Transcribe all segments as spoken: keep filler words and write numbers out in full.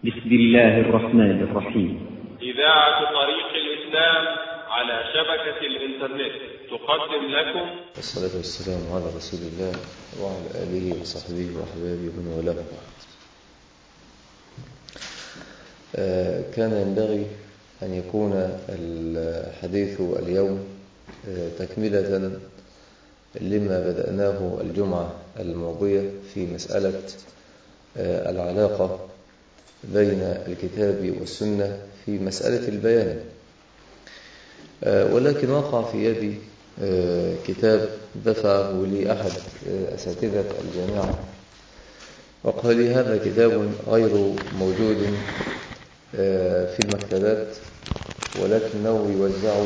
بسم الله الرحمن الرحيم. إذاعة طريق الإسلام على شبكة الإنترنت تقدم لكم الصلاة والسلام على رسول الله وعلى آله وصحبه وأحبابه ومن والاه بعد. كان ينبغي أن يكون الحديث اليوم تكملة لما بدأناه الجمعة الماضية في مسألة العلاقة بين الكتاب والسنة في مسألة البيان، ولكن وقع في يدي كتاب دفعه لي أحد أساتذة الجامعة وقال لي هذا كتاب غير موجود في المكتبات ولكنه يوزع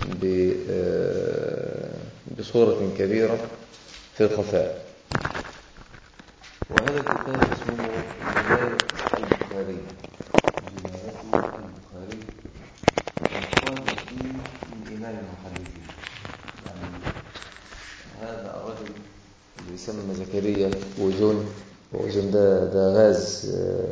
بصورة كبيرة في الخفاء، وهذا الكتاب اسمه جناية البخاري. جناية البخاري إخراج الدين من إمام المحدثين. يعني هذا الرجل اللي يسمى زكريا وزون، وزون ده ده غاز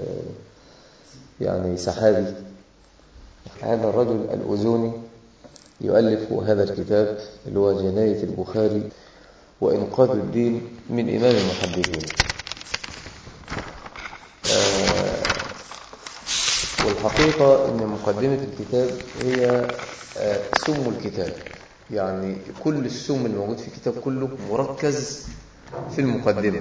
يعني سحابي. هذا الرجل الأوزوني يؤلف هذا الكتاب اللي هو جناية البخاري وإنقاذ الدين من إمام المحدثين. آه والحقيقة أن مقدمة الكتاب هي آه سم الكتاب، يعني كل السم الموجود في الكتاب كله مركز في المقدمة،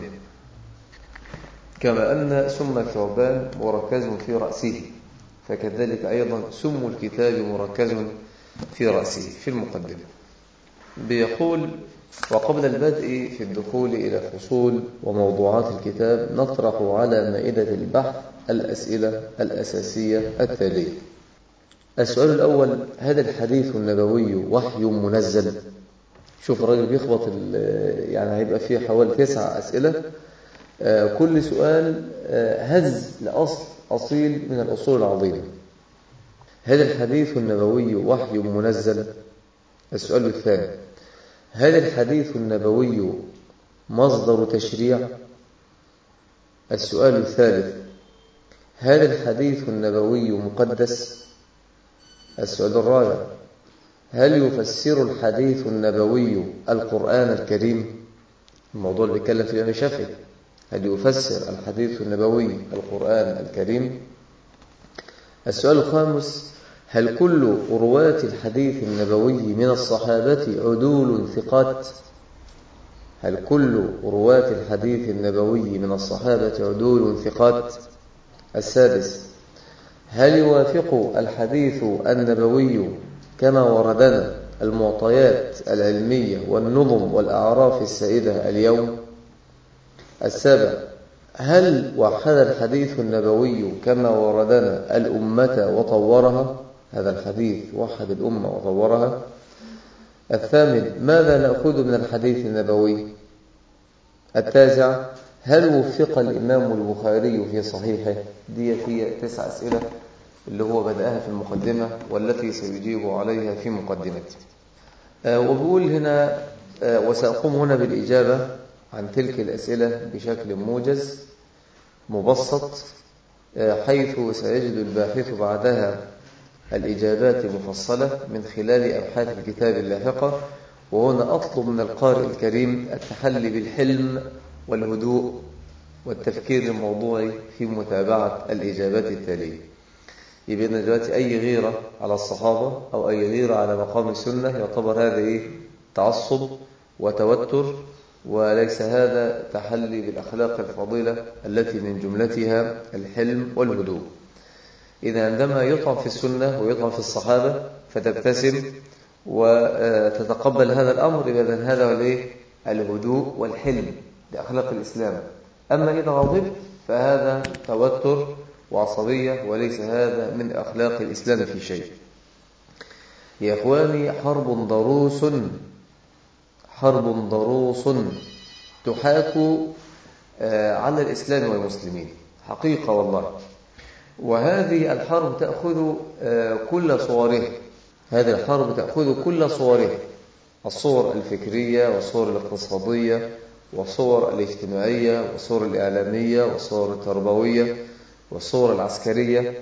كما أن سم الثعبان مركز في رأسه، فكذلك أيضا سم الكتاب مركز في رأسه في المقدمة. بيقول: وقبل البدء في الدخول إلى فصول وموضوعات الكتاب نطرح على مائدة البحث الأسئلة الأساسية التالية. السؤال الأول: هل الحديث النبوي وحي منزل؟ شوف الراجل بيخبط، يعني هيبقى فيه حوالي تسع أسئلة، كل سؤال هز لأصل أصيل من الأصول العظيمة. هل الحديث النبوي وحي منزل؟ السؤال الثاني: هل الحديث النبوي مصدر تشريع؟ السؤال الثالث: هل الحديث النبوي مقدس؟ السؤال الرابع: هل يفسر الحديث النبوي القرآن الكريم؟ الموضوع اللي اتكلم فيه الإمام الشافعي، هل يفسر الحديث النبوي القرآن الكريم؟ السؤال الخامس: هل كل رواة الحديث النبوي من الصحابة عدول ثقات؟ هل كل رواة الحديث النبوي من الصحابة عدول ثقات؟ السادس: هل يوافق الحديث النبوي كما وردنا المعطيات العلمية والنظم والأعراف السائدة اليوم؟ السابع: هل وحد الحديث النبوي كما وردنا الأمة وطورها؟ هذا الحديث وحد الأمة وطورها. الثامن: ماذا نأخذ من الحديث النبوي؟ التاسع: هل وفق الإمام البخاري في صحيحه؟ دي هي تسع أسئلة اللي هو بدأها في المقدمة والتي سيجيب عليها في مقدمته. آه وبقول هنا آه وسأقوم هنا بالإجابة عن تلك الأسئلة بشكل موجز مبسط، آه حيث سيجد الباحث بعدها الإجابات المفصلة من خلال أبحاث الكتاب اللاحقة. وهنا أطلب من القارئ الكريم التحلي بالحلم والهدوء والتفكير الموضوعي في متابعة الإجابات التالية. يبقى دلوقتي أي غيرة على الصحابة أو أي غيرة على مقام السنة يعتبر هذا إيه؟ تعصب وتوتر، وليس هذا تحلي بالأخلاق الفضيلة التي من جملتها الحلم والهدوء. إذا عندما يطعن في السنة ويطعن في الصحابة فتبتسم وتتقبل هذا الأمر، إذا هذا هو الهدوء والحلم لأخلاق الإسلام. أما إذا غضبت فهذا توتر وعصبية، وليس هذا من أخلاق الإسلام في شيء. يا إخواني، حرب ضروس حرب ضروس تحاك على الإسلام والمسلمين حقيقة والله، وهذه الحرب تأخذ كل صورها. هذه الحرب تأخذ كل صورها: الصور الفكرية والصور الاقتصادية والصور الاجتماعية والصور الإعلامية والصور التربوية والصور العسكرية.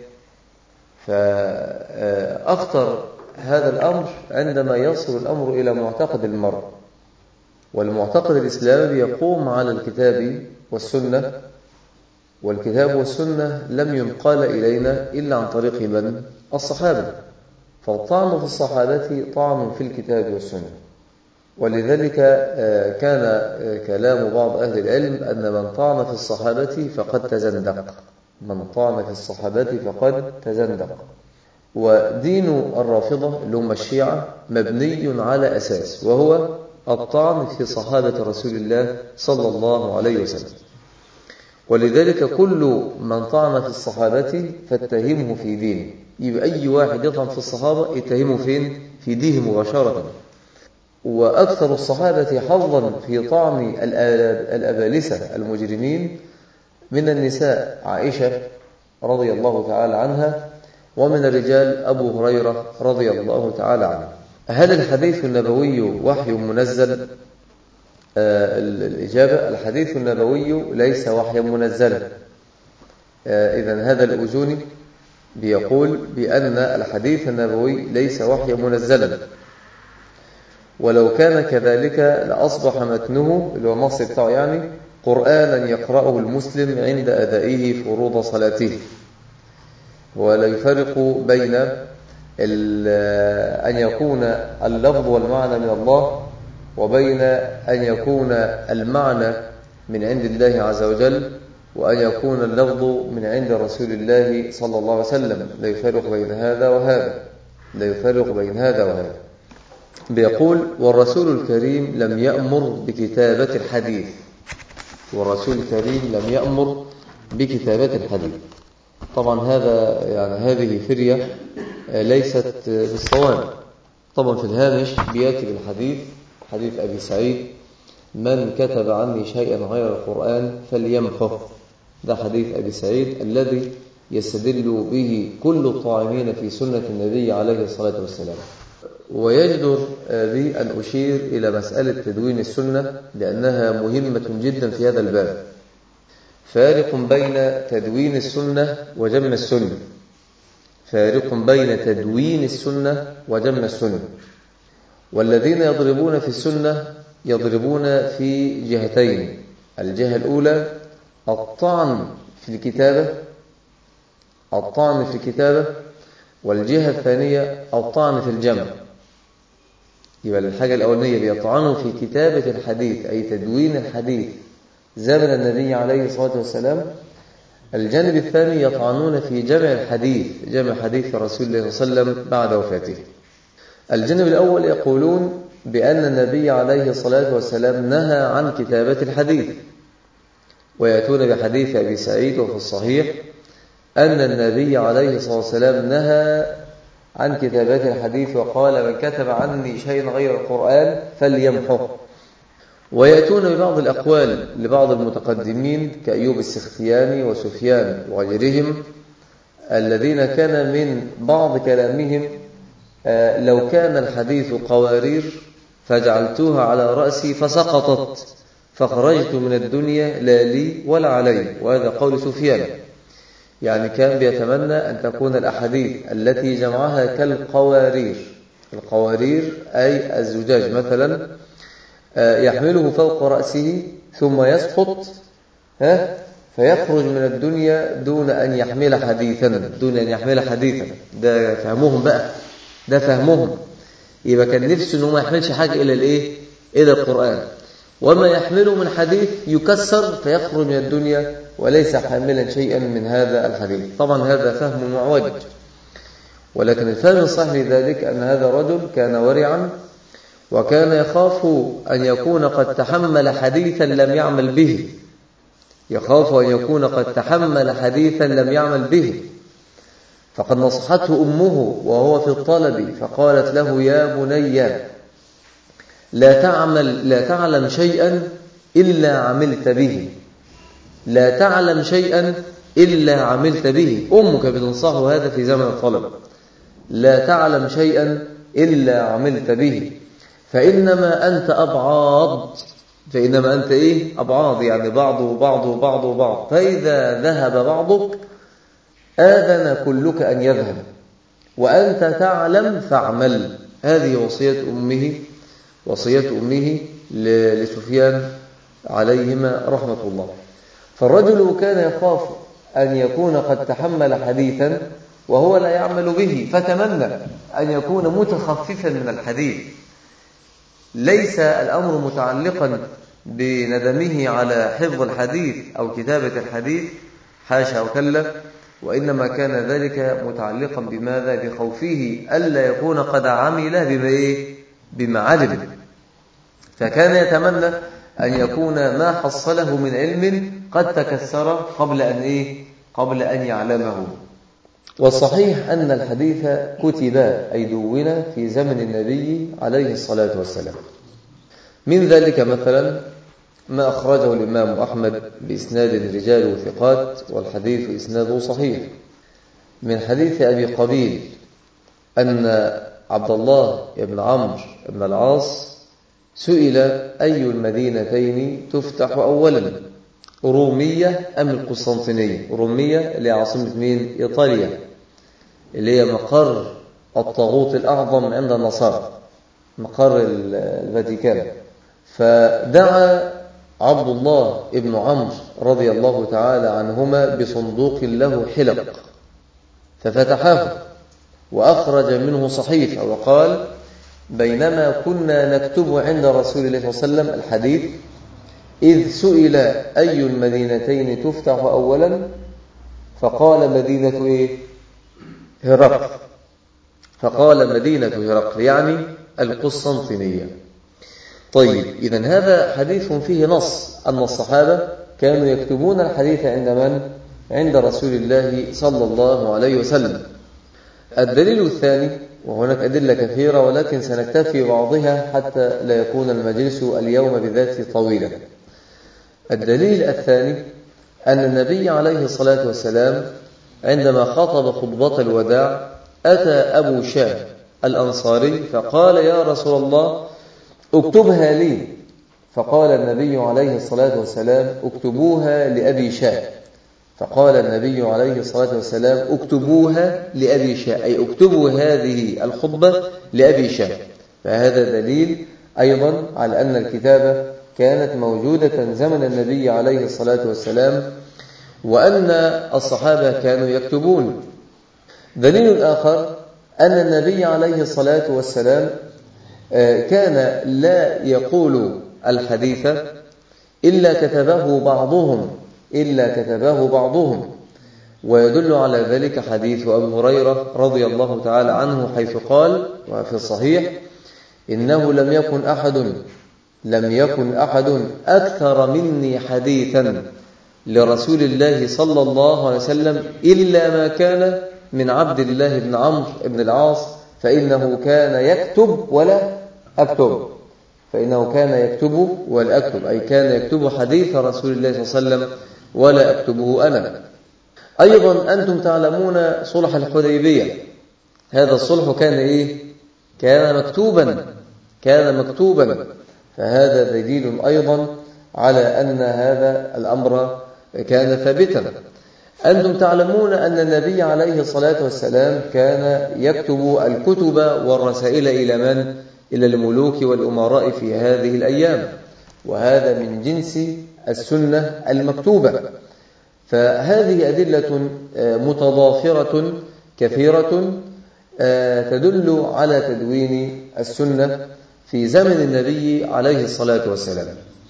فأخطر هذا الأمر عندما يصل الأمر إلى معتقد المرء، والمعتقد الإسلامي يقوم على الكتاب والسنة، والكتاب والسنة لم ينقل إلينا إلا عن طريق من؟ الصحابة. فالطعن في الصحابة طعن في الكتاب والسنة. ولذلك كان كلام بعض أهل العلم أن من طعن في الصحابة فقد تزندق، من طعن في الصحابة فقد تزندق. ودين الرافضة اللي هم الشيعة مبني على أساس، وهو الطعن في صحابة رسول الله صلى الله عليه وسلم. ولذلك كل من طعن في الصحابة فاتهمه في دينه. يبقى أي واحد يطعن في الصحابة يتهمه فين؟ في دينه مباشرة. وأكثر الصحابة حظا في طعن الأبالسة المجرمين من النساء عائشة رضي الله تعالى عنها، ومن الرجال أبو هريرة رضي الله تعالى عنه. هل الحديث النبوي وحي منزل؟ آه الإجابة: الحديث النبوي ليس وحيا منزلا. آه إذن هذا الأجوني بيقول بأن الحديث النبوي ليس وحيا منزلا، ولو كان كذلك لأصبح متنه اللي هو النص بتاعه يعني قرآنا يقرأه المسلم عند أدائه فروض صلاته. ولا يفرق بين أن يكون اللفظ والمعنى من الله وبين أن يكون المعنى من عند الله عز وجل وأن يكون اللفظ من عند رسول الله صلى الله عليه وسلم. لا يفرق بين هذا وهذا، لا يفرق بين هذا وهذا. بيقول: والرسول الكريم لم يأمر بكتابة الحديث، والرسول الكريم لم يأمر بكتابة الحديث. طبعا هذا يعني هذه فرية ليست بالصواب. طبعا في الهامش بياتي بالحديث، حديث أبي سعيد: من كتب عني شيئا غير القرآن فليمحه. ده حديث أبي سعيد الذي يستدل به كل الطاعنين في سنة النبي عليه الصلاة والسلام. ويجدر بي أن أشير إلى مسألة تدوين السنة لأنها مهمة جدا في هذا الباب. فارق بين تدوين السنة وجمع السنة، فارق بين تدوين السنة وجمع السنة. والذين يضربون في السنة يضربون في جهتين: الجهة الأولى الطعن في الكتابة، الطعن في الكتابة، والجهة الثانية الطعن في الجمع. يبقى الحاجة الأولانية بيطعنوا في كتابة الحديث أي تدوين الحديث زمن النبي عليه الصلاة والسلام. الجانب الثاني يطعنون في جمع الحديث، جمع حديث رسول الله صلى الله عليه وسلم بعد وفاته. الجانب الأول يقولون بأن النبي عليه الصلاة والسلام نهى عن كتابة الحديث، ويأتون بحديث أبي سعيد وفي الصحيح أن النبي عليه الصلاة والسلام نهى عن كتابات الحديث وقال: من كتب عني شيء غير القرآن فليمحه. ويأتون ببعض الأقوال لبعض المتقدمين كأيوب السختياني وسفيان وغيرهم الذين كان من بعض كلامهم: لو كان الحديث قوارير فجعلتوها على رأسي فسقطت فخرجت من الدنيا لا لي ولا علي. وهذا قول سفيان، يعني كان بيتمنى أن تكون الأحاديث التي جمعها كالقوارير. القوارير أي الزجاج مثلا يحمله فوق رأسه ثم يسقط ها فيخرج من الدنيا دون أن يحمل حديثا، دون أن يحمل حديثا. ده فهمهم بقى، ده فهمهم. يبقى كان نفسه أنه ما يحملش حاجة إلى الإيه؟ إلى القرآن، وما يحمله من حديث يكسر فيخرج من الدنيا وليس حاملا شيئا من هذا الحديث. طبعا هذا فهم معوج، ولكن الفهم الصحيح لذلك أن هذا رجل كان ورعا وكان يخاف أن يكون قد تحمل حديثا لم يعمل به، يخاف أن يكون قد تحمل حديثا لم يعمل به. فقد نصحته أمه وهو في الطلب فقالت له: يا بني لا تعمل لا تعلم شيئا إلا عملت به، لا تعلم شيئا إلا عملت به. أمك بتنصحه هذا في زمن الطلب: لا تعلم شيئا إلا عملت به، فإنما أنت أبعاض، فإنما أنت إيه؟ أبعاض، يعني بعض وبعض وبعض وبعض، فإذا ذهب بعضك آذن كلك أن يذهب وأنت تعلم فاعمل. هذه وصية أمه وصية أمه لسفيان عليهما رحمة الله. فالرجل كان يخاف أن يكون قد تحمل حديثا وهو لا يعمل به، فتمنى أن يكون متخففا من الحديث. ليس الأمر متعلقا بندمه على حفظ الحديث أو كتابة الحديث، حاشا وكلا، وإنما كان ذلك متعلقا بماذا؟ بخوفه ألا يكون قد عمل بما إيه؟ بما علم. فكان يتمنى أن يكون ما حصله من علم قد تكسر قبل أن إيه؟ قبل أن يعلمه. والصحيح أن الحديث كتب أي دون في زمن النبي عليه الصلاة والسلام. من ذلك مثلا ما أخرجه الإمام أحمد بإسناد رجال ثقات، والحديث إسناده صحيح، من حديث أبي قبيل أن عبد الله بن عمرو بن العاص سئل أي المدينتين تفتح أولا، رومية أم القسطنطينية؟ رومية اللي هي عاصمة مين؟ إيطاليا، اللي هي مقر الطاغوت الأعظم عند النصارى، مقر الفاتيكان. فدعا عبد الله بن عمرو رضي الله تعالى عنهما بصندوق له حلق، ففتحه وأخرج منه صحيفة وقال: بينما كنا نكتب عند رسول الله صلى الله عليه وسلم الحديث إذ سئل أي المدينتين تفتح أولا فقال مدينة إيه؟ هرقل. فقال مدينة هرقل يعني القسطنطينية. طيب، إذن هذا حديث فيه نص أن الصحابة كانوا يكتبون الحديث عند من؟ عند رسول الله صلى الله عليه وسلم. الدليل الثاني، وهناك أدلة كثيرة ولكن سنكتفي بعضها حتى لا يكون المجلس اليوم بذات طويلا. الدليل الثاني أن النبي عليه الصلاة والسلام عندما خطب خطبة الوداع أتى أبو شاه الأنصاري فقال: يا رسول الله اكتبها لي. فقال النبي عليه الصلاة والسلام: اكتبوها لأبي شاه. فقال النبي عليه الصلاة والسلام: اكتبوها لأبي شاه، أي اكتبوا هذه الخطبة لأبي شاه. فهذا دليل أيضا على أن الكتابة كانت موجودة زمن النبي عليه الصلاة والسلام، وأن الصحابة كانوا يكتبون. دليل آخر أن النبي عليه الصلاة والسلام كان لا يقول الحديث إلا كتبه بعضهم إلا كتبه بعضهم ويدل على ذلك حديث أبي هريرة رضي الله تعالى عنه حيث قال وفي الصحيح: إنه لم يكن أحد لم يكن أحد أكثر مني حديثا لرسول الله صلى الله عليه وسلم إلا ما كان من عبد الله بن عمرو بن العاص، فإنه كان يكتب ولا أكتب فإنه كان يكتب ولا أكتب أي كان يكتب حديث رسول الله صلى الله عليه وسلم ولا أكتبه أنا. أيضا أنتم تعلمون صلح الحديبية، هذا الصلح كان إيه؟ كان مكتوبا كان مكتوبا فهذا دليل أيضا على أن هذا الأمر كان ثابتا. أنتم تعلمون أن النبي عليه الصلاة والسلام كان يكتب الكتب والرسائل إلى من؟ إلى الملوك والأمراء في هذه الأيام، وهذا من جنس السنة المكتوبة. فهذه أدلة متضافرة كثيرة تدل على تدوين السنة في زمن النبي عليه الصلاة والسلام.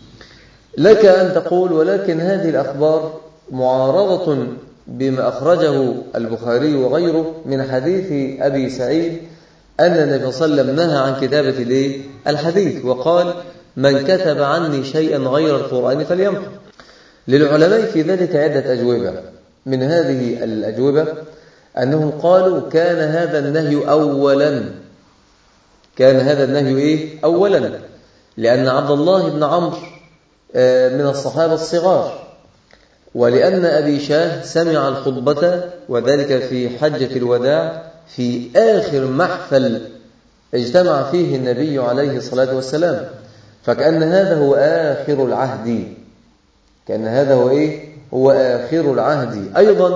لك أن تقول: ولكن هذه الأخبار معارضة بما أخرجه البخاري وغيره من حديث أبي سعيد أن النبي صلى الله عليه وسلم نهى عن كتابة الحديث وقال: من كتب عني شيئا غير القرآن فليمحو. للعلماء في ذلك عدة أجوبة. من هذه الأجوبة أنهم قالوا: كان هذا النهي أولا كان هذا النهي إيه؟ أولا لأن عبد الله بن عمرو من الصحابة الصغار، ولأن أبي شاه سمع الخطبة وذلك في حجة الوداع في آخر محفل اجتمع فيه النبي عليه الصلاة والسلام، فكأن هذا هو آخر العهد كأن هذا هو إيه؟ هو آخر العهد. أيضا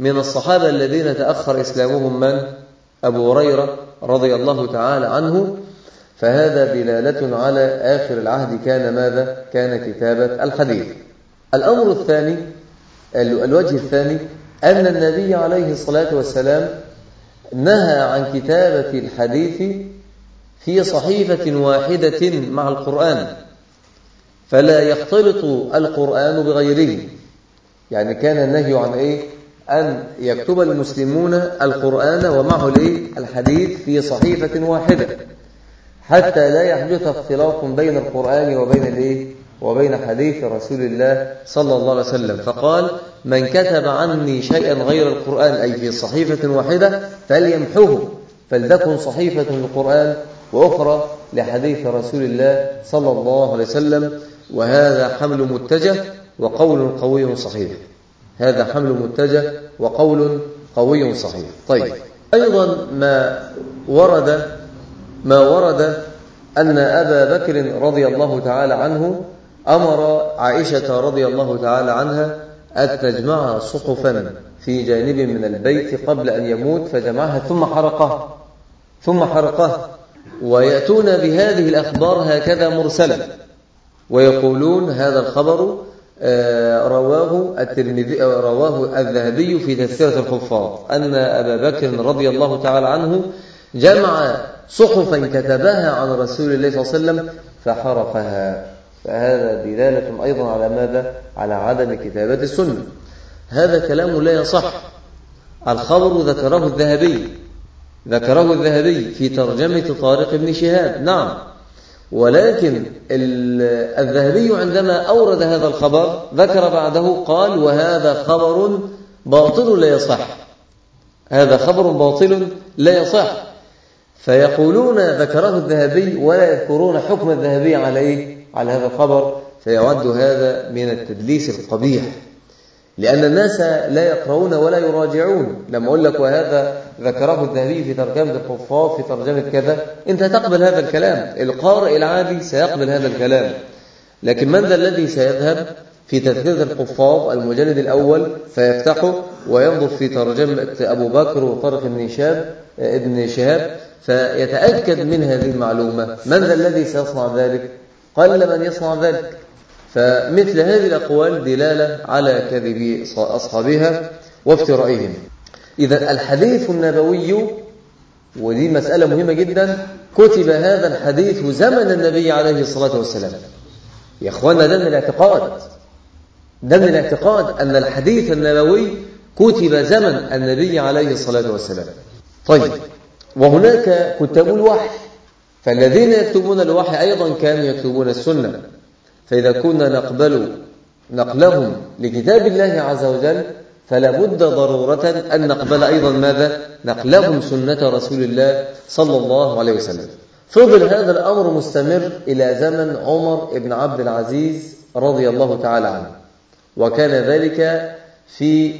من الصحابة الذين تأخر إسلامهم من؟ أبو هريرة رضي الله تعالى عنه، فهذا دلالة على آخر العهد كان ماذا؟ كان كتابة الحديث. الأمر الثاني، الوجه الثاني، أن النبي عليه الصلاة والسلام نهى عن كتابة الحديث في صحيفة واحدة مع القرآن، فلا يختلط القرآن بغيره. يعني كان النهي عن إيه؟ أن يكتب المسلمون القرآن ومعه الإيه؟ الحديث في صحيفة واحدة، حتى لا يحدث اختلاط بين القرآن وبين الإيه؟ وبين حديث رسول الله صلى الله عليه وسلم. فقال: من كتب عني شيئا غير القرآن أي في صحيفة واحدة فليمحوه، فلتكن صحيفة للقرآن وأخرى لحديث رسول الله صلى الله عليه وسلم. وهذا حمل متجه وقول قوي صحيح. هذا حمل متجه وقول قوي صحيح. طيب، أيضا ما ورد ما ورد أن أبا بكر رضي الله تعالى عنه أمر عائشة رضي الله تعالى عنها أن تجمع صحفا في جانب من البيت قبل أن يموت، فجمعها ثم حرقها ثم حرقها ويأتون بهذه الأخبار هكذا مرسلة، ويقولون هذا الخبر رواه الترمذي رواه الذهبي في تذكرة الحفاظ أن أبا بكر رضي الله تعالى عنه جمع صحفا كتبها عن رسول الله صلى الله عليه وسلم فحرقها. فهذا دلالة أيضا على ماذا؟ على عدم كتابة السنة. هذا كلام لا يصح. الخبر ذكره الذهبي ذكره الذهبي في ترجمة طارق بن شهاب، نعم، ولكن الذهبي عندما أورد هذا الخبر ذكر بعده قال: وهذا خبر باطل لا يصح. هذا خبر باطل لا يصح. فيقولون ذكره الذهبي ولا يذكرون حكم الذهبي على إيه؟ على هذا الخبر، فيعد هذا من التدليس القبيح، لأن الناس لا يقرؤون ولا يراجعون. لما أقول لك وهذا ذكره الذهبي في ترجمة الحفاظ في ترجمة كذا، أنت تقبل هذا الكلام، القارئ العادي سيقبل هذا الكلام. لكن من ذا الذي سيذهب في تذكرة الحفاظ المجلد الأول فيفتحه وينظر في ترجمة أبو بكر وطارق بن شهاب ابن شهاب فيتأكد من هذه المعلومة؟ من ذا الذي سيصنع ذلك؟ قل من يصنع ذلك. فمثل هذه الأقوال دلالة على كذب أصحابها وافترائهم. إذا الحديث النبوي، ودي مسألة مهمة جدا، كتب هذا الحديث زمن النبي عليه الصلاة والسلام. يا أخوانا، ده من الاعتقاد ده من الاعتقاد أن الحديث النبوي كتب زمن النبي عليه الصلاة والسلام. طيب، وهناك كتاب الوحي، فالذين يكتبون الوحي أيضا كانوا يكتبون السنة. فإذا كنا نقبل نقلهم لكتاب الله عز وجل فلا بد ضرورة أن نقبل أيضا ماذا؟ نقلهم سنة رسول الله صلى الله عليه وسلم. فضل هذا الأمر مستمر إلى زمن عمر بن عبد العزيز رضي الله تعالى عنه، وكان ذلك في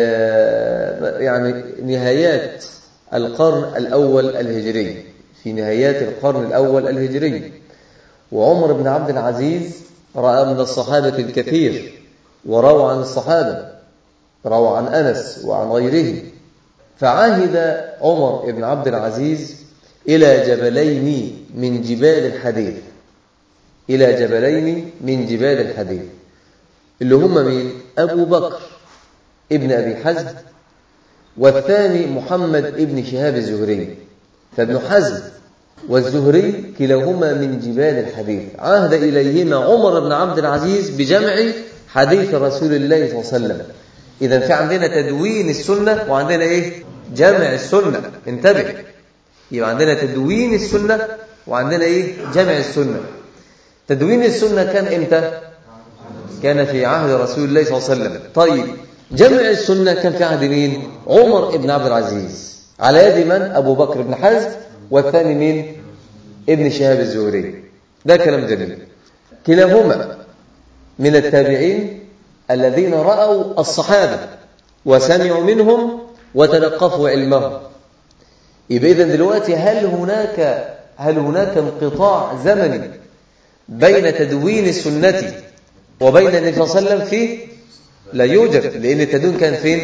يعني نهايات القرن الأول الهجري في نهايات القرن الأول الهجري. وعمر بن عبد العزيز رأى من الصحابة الكثير، وروى عن الصحابة، روى عن أنس وعن غيره. فعاهد عمر بن عبد العزيز إلى جبلين من جبال الحديث إلى جبلين من جبال الحديث اللي هم مين؟ أبو بكر ابن أبي حزم، والثاني محمد ابن شهاب الزهري. فابن حزم والزهري كلاهما من جبال الحديث. عاهد إليهما عمر بن عبد العزيز بجمع حديث رسول الله صلى الله عليه وسلم. إذا في عندنا تدوين السنة وعندنا إيه؟ جمع السنة. انتبه، يبقى عندنا تدوين السنة وعندنا إيه؟ جمع السنة. تدوين السنة كان إمتى؟ كان في عهد رسول الله صلى الله عليه وسلم. طيب، جمع السنة كان في عهد مين؟ عمر بن عبد العزيز، على يد من؟ أبو بكر بن حزم، والثاني مين؟ ابن شهاب الزهري. ده كلام جميل. كلاهما من التابعين الذين رأوا الصحابة وسمعوا منهم وتلقفوا علمهم. يبقى إذن دلوقتي هل هناك هل هناك انقطاع زمني بين تدوين السنة وبين النبي صلى الله عليه وسلم؟ فيه لا يوجد، لأن التدوين كان فين؟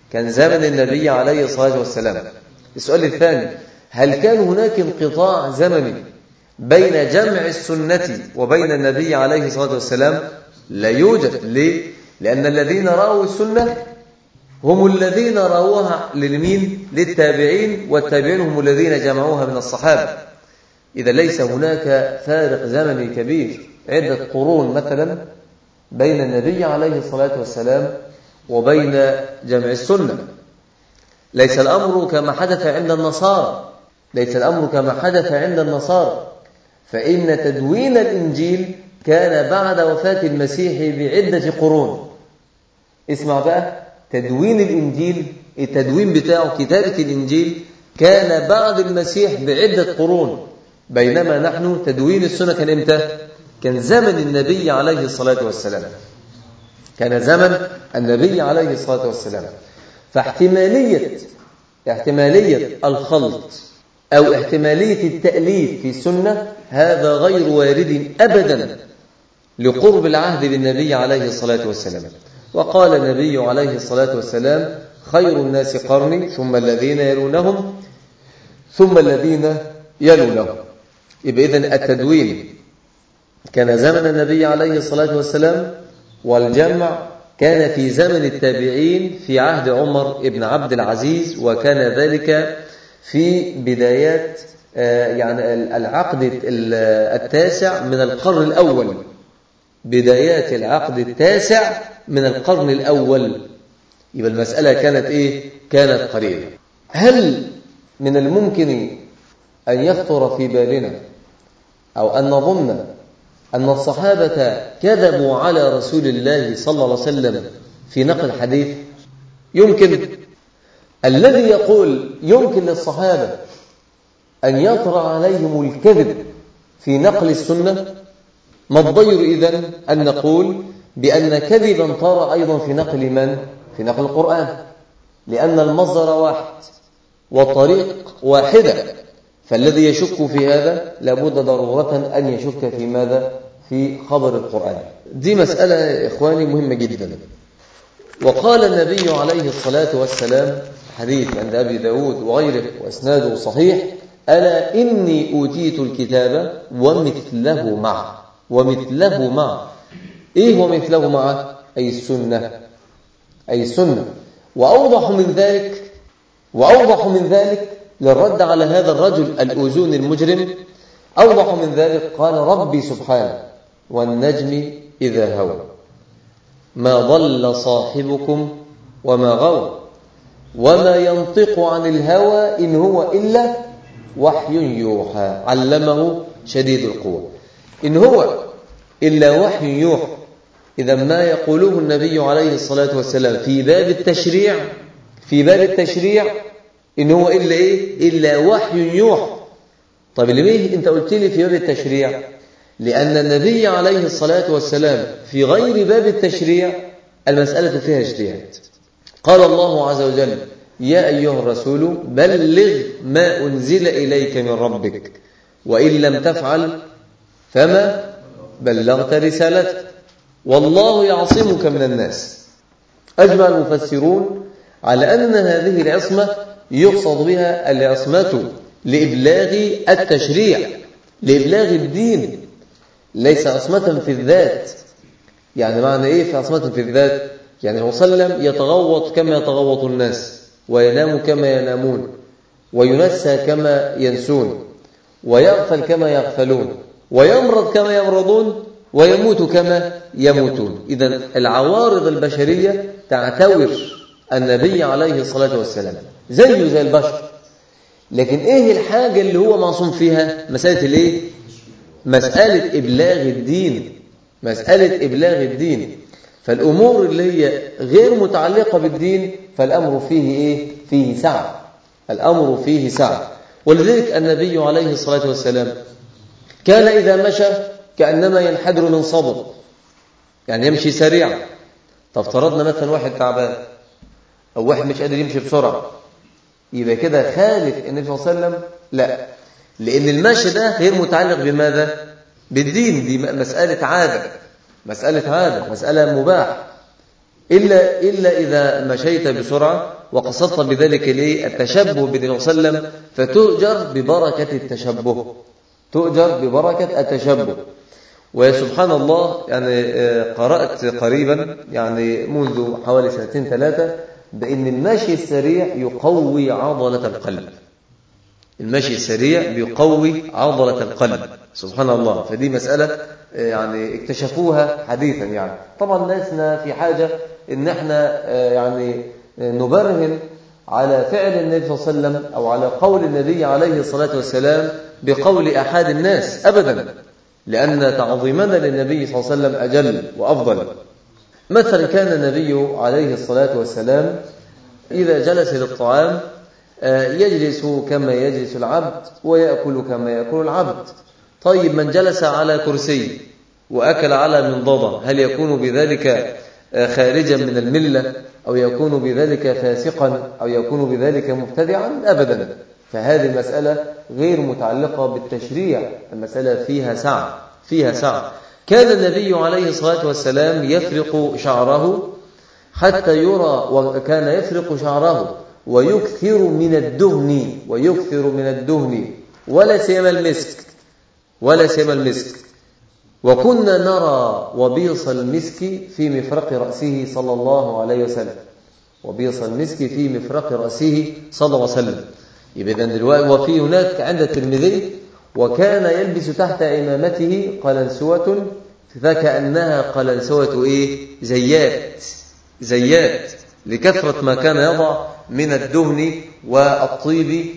كان زمن النبي عليه الصلاة والسلام. السؤال الثاني: هل كان هناك انقطاع زمني بين جمع السنة وبين النبي عليه الصلاة والسلام؟ لا يوجد. ليه؟ لأن الذين رأوا السنة هم الذين رأوها للمين؟ للتابعين، والتابعين هم الذين جمعوها من الصحابة. إذا ليس هناك فارق زمني كبير، عدة قرون مثلا، بين النبي عليه الصلاة والسلام وبين جمع السنة. ليس الأمر كما حدث عند النصارى، ليس الأمر كما حدث عند النصارى، فإن تدوين الإنجيل كان بعد وفاة المسيح بعدة قرون. اسمع بقى، تدوين الإنجيل، التدوين بتاعه كتابة الإنجيل كان بعد المسيح بعدة قرون، بينما نحن تدوين السنة كان إمتى؟ كان زمن النبي عليه الصلاة والسلام، كان زمن النبي عليه الصلاة والسلام. فاحتمالية احتمالية الخلط أو احتمالية التأليف في السنة هذا غير وارد أبدا لقرب العهد بالنبي عليه الصلاة والسلام. وقال النبي عليه الصلاة والسلام: خير الناس قرني ثم الذين يلونهم ثم الذين يلونهم. يبقى إذن التدوين كان زمن النبي عليه الصلاة والسلام، والجمع كان في زمن التابعين في عهد عمر بن عبد العزيز، وكان ذلك في بدايات يعني العقد التاسع من القرن الأول، بدايات العقد التاسع من القرن الأول. يبقى المسألة كانت إيه؟ كانت قريبة. هل من الممكن أن يخطر في بالنا أو أن نظن أن الصحابة كذبوا على رسول الله صلى الله عليه وسلم في نقل الحديث؟ يمكن. الذي يقول يمكن للصحابة أن يطرأ عليهم الكذب في نقل السنة، ما الضير إذن أن نقول بأن كذبا طرأ أيضا في نقل من؟ في نقل القرآن، لأن المصدر واحد والطريق واحدة، فالذي يشك في هذا لابد ضرورة أن يشك في ماذا؟ في خبر القرآن. دي مسألة إخواني مهمة جدا. وقال النبي عليه الصلاة والسلام، حديث عند أبي داود وغيره وإسناده صحيح: ألا إني أوتيت الكتاب ومثله معه. ومثله معه، إيه هو مثله معه؟ أي السنة، أي السنة. وأوضح من ذلك وأوضح من ذلك للرد على هذا الرجل الأوزون المجرم، أوضح من ذلك قال ربي سبحانه: والنجم إذا هوى ما ضل صاحبكم وما غوى وما ينطق عن الهوى إن هو إلا وحي يوحى علمه شديد القوى. إن هو إلا وحي يوحى. إذا ما يقوله النبي عليه الصلاة والسلام في باب التشريع في باب التشريع إن هو إلا إيه؟ إلا وحي يوحى. طيب ليه أنت قلت لي في باب التشريع؟ لأن النبي عليه الصلاة والسلام في غير باب التشريع المسألة فيها اجتهاد. قال الله عز وجل: يا أيها الرسول بلغ ما أنزل إليك من ربك وإن لم تفعل فما بلغت رسالته والله يعصمك من الناس. أجمع المفسرون على أن هذه العصمة يقصد بها العصمة لإبلاغ التشريع، لإبلاغ الدين، ليس عصمة في الذات. يعني معنى إيه في عصمة في الذات؟ يعني هو صلى الله عليه وسلم يتغوط كما يتغوط الناس، وينام كما ينامون، وينسى كما ينسون، ويغفل كما يغفلون، ويمرض كما يمرضون، ويموت كما يموتون. إذن العوارض البشرية تعتور النبي عليه الصلاة والسلام زيه زي البشر. لكن إيه الحاجة اللي هو معصوم فيها؟ مسألة الإيه؟ مسألة إبلاغ الدين، مسألة إبلاغ الدين. فالأمور اللي هي غير متعلقة بالدين فالأمر فيه إيه؟ فيه سعة، الأمر فيه سعة. ولذلك النبي عليه الصلاة والسلام كان إذا مشى كأنما ينحدر من صبر، يعني يمشي سريعا. طب افترضنا مثلا واحد تعبان أو واحد مش قادر يمشي بسرعة، يبقى كده خالف النبي صلى الله عليه وسلم؟ لا، لأن المشي ده غير متعلق بماذا؟ بالدين. دي مسألة عادة، مسألة عادة، مسألة مباح. إلا, إلا إذا مشيت بسرعة وقصدت بذلك ليه التشبه بالنبي صلى الله عليه وسلم، فتؤجر ببركة التشبه، تؤجر ببركة التشبه. وسبحان الله يعني قرأت قريبا يعني منذ حوالي سنتين ثلاثة بأن المشي السريع يقوي عضلة القلب. المشي السريع بيقوي عضلة القلب سبحان الله. فدي مسألة يعني اكتشفوها حديثا. يعني طبعا ناسنا في حاجة ان احنا يعني نبرهن على فعل النبي صلى الله عليه وسلم او على قول النبي عليه الصلاة والسلام بقول أحد الناس أبدا، لأن تعظيمنا للنبي صلى الله عليه وسلم أجل وأفضل. مثلا كان النبي عليه الصلاة والسلام إذا جلس للطعام يجلس كما يجلس العبد ويأكل كما يأكل العبد. طيب من جلس على كرسي وأكل على منضدة هل يكون بذلك خارجا من الملة أو يكون بذلك فاسقا أو يكون بذلك مبتدعا؟ أبدا. فهذه المسألة غير متعلقة بالتشريع، المسألة فيها سعة فيها سعة. كان النبي عليه الصلاة والسلام يفرق شعره حتى يرى، وكان يفرق شعره ويكثر من الدهن ويكثر من الدهن ولا سيما المسك ولا سيما المسك وكنا نرى وبيص المسك في مفرق رأسه صلى الله عليه وسلم، وبيص المسك في مفرق رأسه صلى الله عليه وسلم. يبقى دلوقتي وفي هناك عند الترمذي وكان يلبس تحت عمامته قلنسوة فكأنها قلنسوة ايه زيات زيات لكثرة ما كان يضع من الدهن والطيب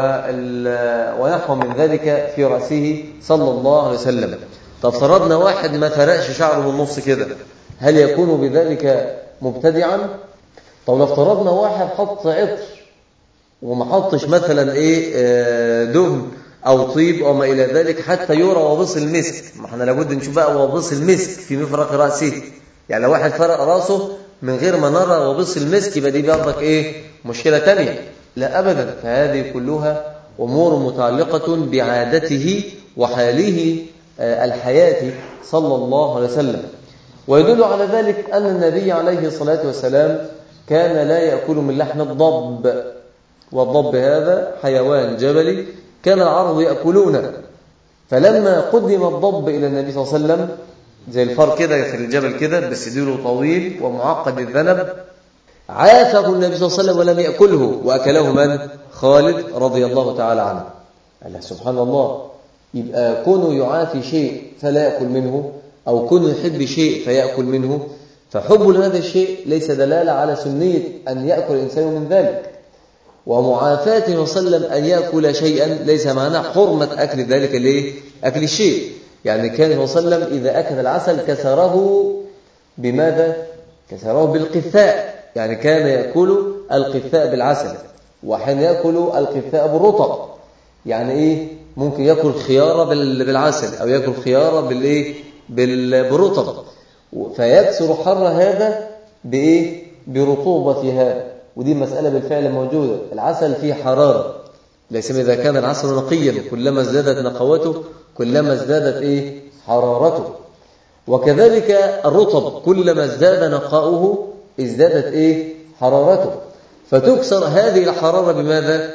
ونحو من ذلك في رأسه صلى الله عليه وسلم. طب فرضنا واحد ما فرقش شعره من النص كده، هل يكون بذلك مبتدعا؟ طب لو افترضنا واحد حط عطر وما حطش مثلا ايه دهن او طيب او ما الى ذلك حتى يرى وبص المسك، ما احنا لابد نشوف بقى وبص المسك في مفرق رأسه. يعني لو واحد فرق رأسه من غير ما نرى وبص المسك يبقى دي برضك ايه مشكلة تانية؟ لا ابدا. فهذه كلها امور متعلقة بعادته وحاله الحياة صلى الله عليه وسلم. ويدل على ذلك أن النبي عليه الصلاة والسلام كان لا يأكل من لحم الضب، والضب هذا حيوان جبلي كان العرب يأكلونه. فلما قدم الضب إلى النبي صلى الله عليه وسلم زي الفار كده في الجبل كده بس ديله طويل ومعقد الذنب، عافه النبي صلى الله عليه وسلم ولم يأكله، وأكله من؟ خالد رضي الله تعالى عنه. الله سبحان الله. يبقى كونه يعافي شيء فلا يأكل منه أو كونه يحب شيء فيأكل منه، فحب لهذا الشيء ليس دلالة على سنية أن يأكل الإنسان من ذلك. ومعافاته صلى الله عليه وسلم أن يأكل شيئا ليس معناه حرمة أكل ذلك ليه؟ أكل الشيء. يعني كان صلى الله عليه وسلم إذا أكل العسل كسره بماذا؟ كسره بالقثاء. يعني كان يأكل القثاء بالعسل، وحين يأكل القثاء بالرطب. يعني إيه؟ ممكن يأكل خيارة بالعسل أو يأكل خيارة بالإيه؟ بالرطب، فيكسر حر هذا بإيه؟ برطوبة هذا. ودي مسألة بالفعل موجودة. العسل فيه حرارة، ليس إذا كان العسل نقيا كلما ازدادت نقوته كلما ازدادت إيه؟ حرارته. وكذلك الرطب كلما ازداد نقاؤه ازدادت إيه؟ حرارته. فتكسر هذه الحرارة بماذا؟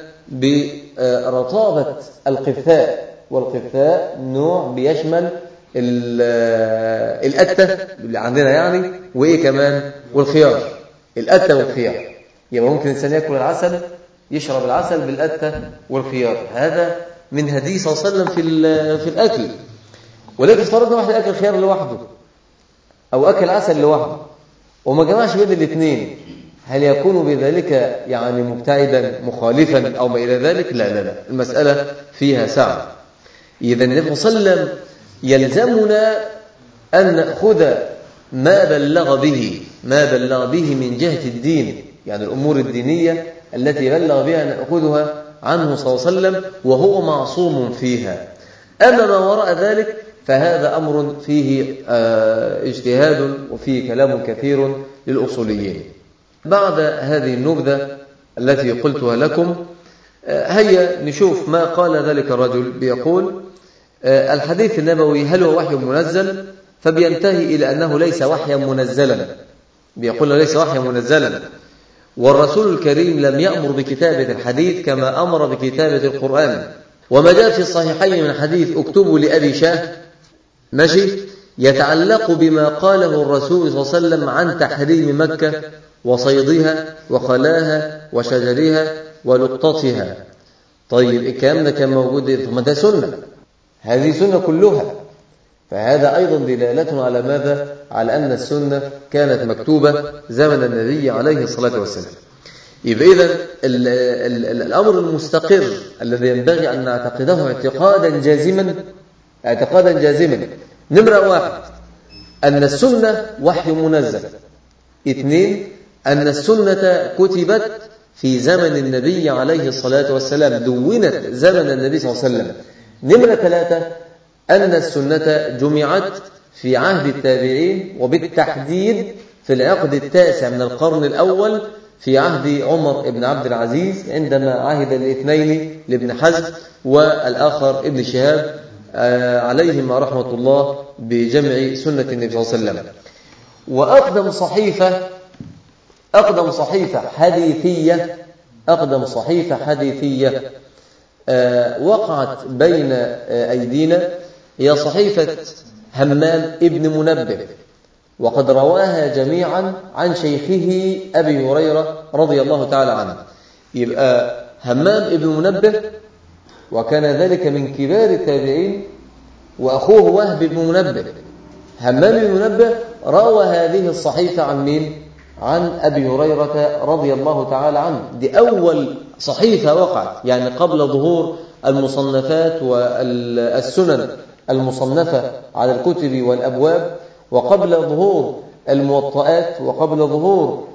برطابة القثاء. والقثاء نوع بيشمل الأتة اللي عندنا يعني، وإيه كمان؟ والخيار. الأتة والخيار. يبقى ممكن الإنسان يأكل العسل يشرب العسل بالأتة والخيار. هذا من هدي صلى الله عليه وسلم في في الأكل. ولكن افترضنا واحد أكل خيار لوحده أو أكل عسل لوحده وما جمعش بين الاثنين، هل يكون بذلك يعني مبتعدا مخالفا أو ما إلى ذلك؟ لا لا لا، المسألة فيها سعة. إذا النبي صلى الله عليه وسلم يلزمنا أن نأخذ ما بلغ به ما بلغ به من جهة الدين، يعني الأمور الدينية التي بلغ بها نأخذها عنه صلى الله عليه وسلم وهو معصوم فيها. أما ما وراء ذلك فهذا أمر فيه اجتهاد وفيه كلام كثير للأصوليين. بعد هذه النبذة التي قلتها لكم هيا نشوف ما قال ذلك الرجل. بيقول الحديث النبوي هل هو وحي منزل؟ فبينتهي إلى أنه ليس وحيا منزلا. بيقول ليس وحيا منزلا. والرسول الكريم لم يأمر بكتابة الحديث كما أمر بكتابة القرآن. وما جاء في الصحيحين من حديث اكتبوا لأبي شاه ماشي يتعلق بما قاله الرسول صلى الله عليه وسلم عن تحريم مكة وصيدها وخلاها وشجرها ولقطتها. طيب الكلام ده كان موجود، ثم ده سنة، هذه سنة كلها، فهذا أيضا دلالة على ماذا؟ على أن السنة كانت مكتوبة زمن النبي عليه الصلاة والسلام. يبقى إذن الأمر المستقر الذي ينبغي أن نعتقده اعتقادا جازما اعتقادا جازما نمرة واحد أن السنة وحي منزل. اثنين أن السنة كتبت في زمن النبي عليه الصلاة والسلام، دونت زمن النبي صلى الله عليه وسلم. نمرة ثلاثة أن السنة جمعت في عهد التابعين، وبالتحديد في العقد التاسع من القرن الأول في عهد عمر بن عبد العزيز، عندما عهد الاثنين لابن حزم والآخر ابن شهاب عليهم رحمة الله بجمع سنة النبي صلى الله عليه وسلم. وأقدم صحيفة أقدم صحيفة حديثية أقدم صحيفة حديثية وقعت بين أيدينا هي صحيفة همام ابن منبه، وقد رواها جميعا عن شيخه أبي هريرة رضي الله تعالى عنه. يبقى همام ابن منبه وكان ذلك من كبار التابعين، وأخوه وهب بن منبه. همام بن منبه روى هذه الصحيفة عن مين؟ عن أبي هريرة رضي الله تعالى عنه. دي أول صحيفة وقعت، يعني قبل ظهور المصنفات والسنن المصنفة على الكتب والأبواب، وقبل ظهور الموطئات، وقبل ظهور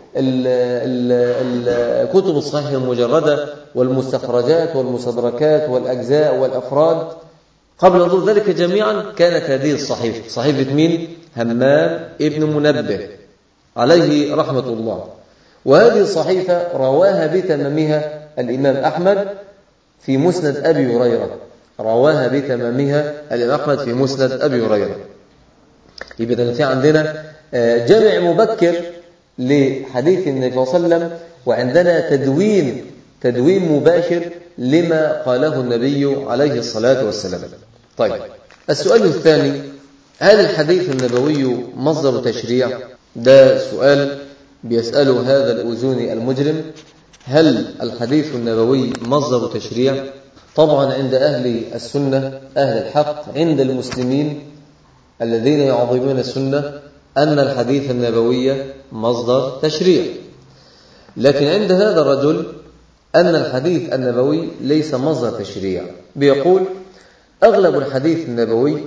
الكتب الصحيحة المجردة والمستخرجات والمستدركات والأجزاء والأفراد. قبل ظهور ذلك جميعا كانت هذه الصحيفة صحيفة مين؟ همام ابن منبه عليه رحمة الله. وهذه الصحيفة رواها بتمامها الإمام أحمد في مسند أبي هريرة رواها بتمامها الإمام أحمد في مسند أبي هريرة. يبقى في عندنا جمع مبكر لحديث النبي صلى الله عليه وسلم، وعندنا تدوين تدوين مباشر لما قاله النبي عليه الصلاة والسلام. طيب السؤال الثاني، هل الحديث النبوي مصدر تشريع؟ ده سؤال بيسأله هذا الأذوني المجرم. هل الحديث النبوي مصدر تشريع؟ طبعا عند أهل السنة أهل الحق عند المسلمين الذين يعظمون السنة أن الحديث النبوي مصدر تشريع، لكن عند هذا الرجل أن الحديث النبوي ليس مصدر تشريع. بيقول أغلب الحديث النبوي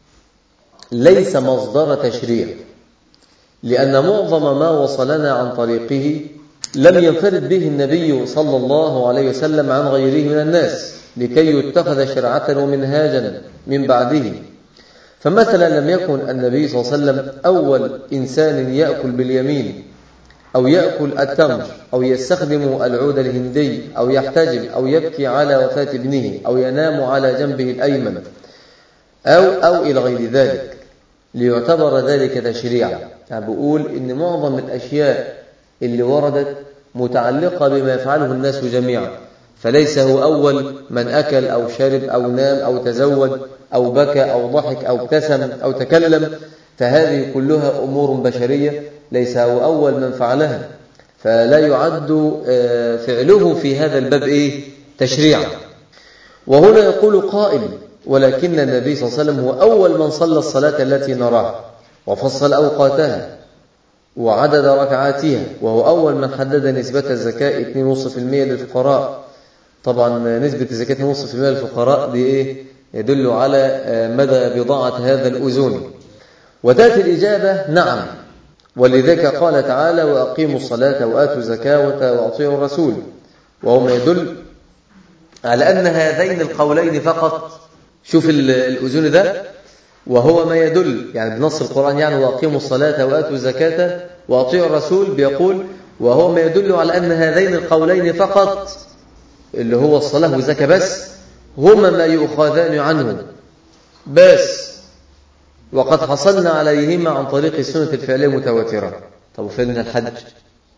ليس مصدر تشريع، لأن معظم ما وصلنا عن طريقه لم ينفرد به النبي صلى الله عليه وسلم عن غيره من الناس لكي يتخذ شرعة ومنهاجا من بعده. فمثلا لم يكن النبي صلى الله عليه وسلم أول إنسان يأكل باليمين، أو يأكل التمر، أو يستخدم العود الهندي، أو يحتجم، أو يبكي على وفاة ابنه، أو ينام على جنبه الأيمن، أو, أو إلى غير ذلك، ليعتبر ذلك تشريعا. يعني بقول إن معظم الأشياء اللي وردت متعلقة بما يفعله الناس جميعا، فليس هو أول من أكل أو شرب أو نام أو تزوج أو بكى أو ضحك أو ابتسم أو تكلم، فهذه كلها أمور بشرية ليس هو أول من فعلها، فلا يعد فعله في هذا الباب إيه؟ تشريعا. وهنا يقول قائل: ولكن النبي صلى الله عليه وسلم هو أول من صلى الصلاة التي نراها وفصل أوقاتها وعدد ركعاتها، وهو أول من حدد نسبة الزكاة اثنين فاصلة خمسة بالمئة للفقراء. طبعا نسبة الزكاة اثنين فاصلة خمسة بالمئة للفقراء دي إيه؟ يدل على مدى بضاعة هذا الأذون. وتأتي الإجابة نعم، ولذلك قال تعالى: وأقيموا الصلاة وآتوا الزكاة وأطيعوا الرسول. وهو ما يدل على أن هذين القولين فقط. شوف الأذون ده، وهو ما يدل يعني بنص القرآن، يعني وأقيموا الصلاة وآتوا الزكاة وأطيعوا الرسول، بيقول وهو ما يدل على أن هذين القولين فقط، اللي هو الصلاة والزكاة بس، هما ما يؤخذان عنه بس، وقد حصلنا عليهما عن طريق السنة الفعلية متواترة. طب فين الحج؟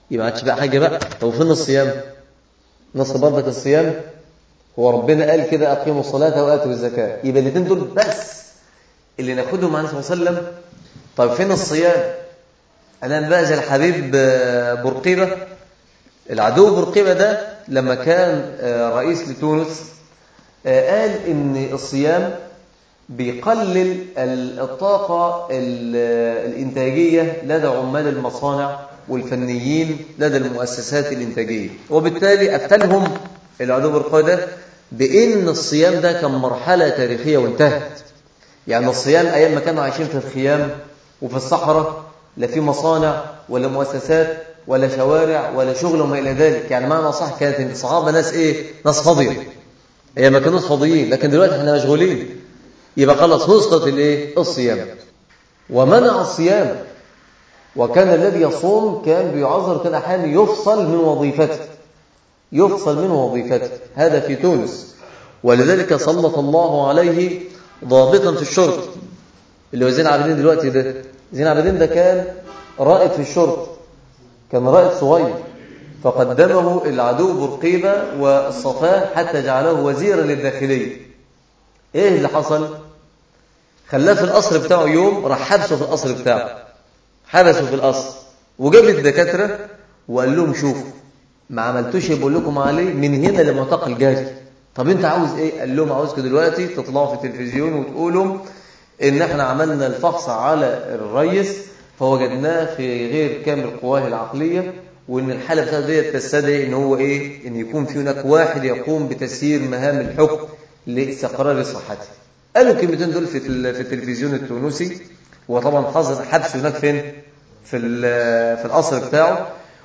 يبقى ما عادش بقى حاجة بقى. طب فين الصيام؟ نص برضك الصيام هو ربنا قال كده أقيموا الصلاة وآتوا الزكاة، يبقى الاثنين دول بس اللي ناخدهم عن النبي صلى الله عليه وسلم. طيب فين الصيام؟ أنا بقى زي الحبيب بورقيبة، العدو بورقيبة ده لما كان رئيس لتونس قال إن الصيام بيقلل الطاقة الإنتاجية لدى عمال المصانع والفنيين لدى المؤسسات الإنتاجية، وبالتالي أفتلهم العدو بورقيبة ده بإن الصيام ده كان مرحلة تاريخية وانتهت. يعني الصيام أيام ما كانوا عايشين في الخيام وفي الصحراء، لا في مصانع ولا مؤسسات ولا شوارع ولا شغل وما إلى ذلك. يعني معنى صح كانت الصحابة ناس إيه؟ ناس فاضية، أيام ما كانوش فاضيين، لكن دلوقتي احنا مشغولين. يبقى خلص نسقط الإيه؟ الصيام، ومنع الصيام. وكان الذي يصوم كان بيعذر، كان أحيانا يفصل من وظيفته، يفصل من وظيفته. هذا في تونس. ولذلك سلط الله عليه ضابطا في الشرطة اللي هو زين العابدين دلوقتي ده. زين العابدين ده كان رائد في الشرطة، كان رائد صغير، فقدمه العدو بورقيبة والصفاه حتى جعله وزيرا للداخلية. ايه اللي حصل؟ خلاه في القصر بتاعه يوم، راح حبسه في القصر بتاعه، حبسه في القصر وجاب الدكاترة وقال لهم شوفوا ما عملتوش يقول لكم عليه من هنا لمعتقل جاري. طب انت عاوز ايه؟ قال لهم عاوزكم دلوقتي تطلعوا في التلفزيون وتقولوا ان احنا عملنا الفحص على الرئيس فوجدناه في غير كامل قواه العقلية، وان الحالة بتاعته دي تستدعي ان هو ايه؟ ان يكون في هناك واحد يقوم بتسيير مهام الحكم لاستقرار صحته. قالوا الكلمتين دول في في التلفزيون التونسي، وطبعا حظر حبس هناك فين؟ في في القصر بتاعه.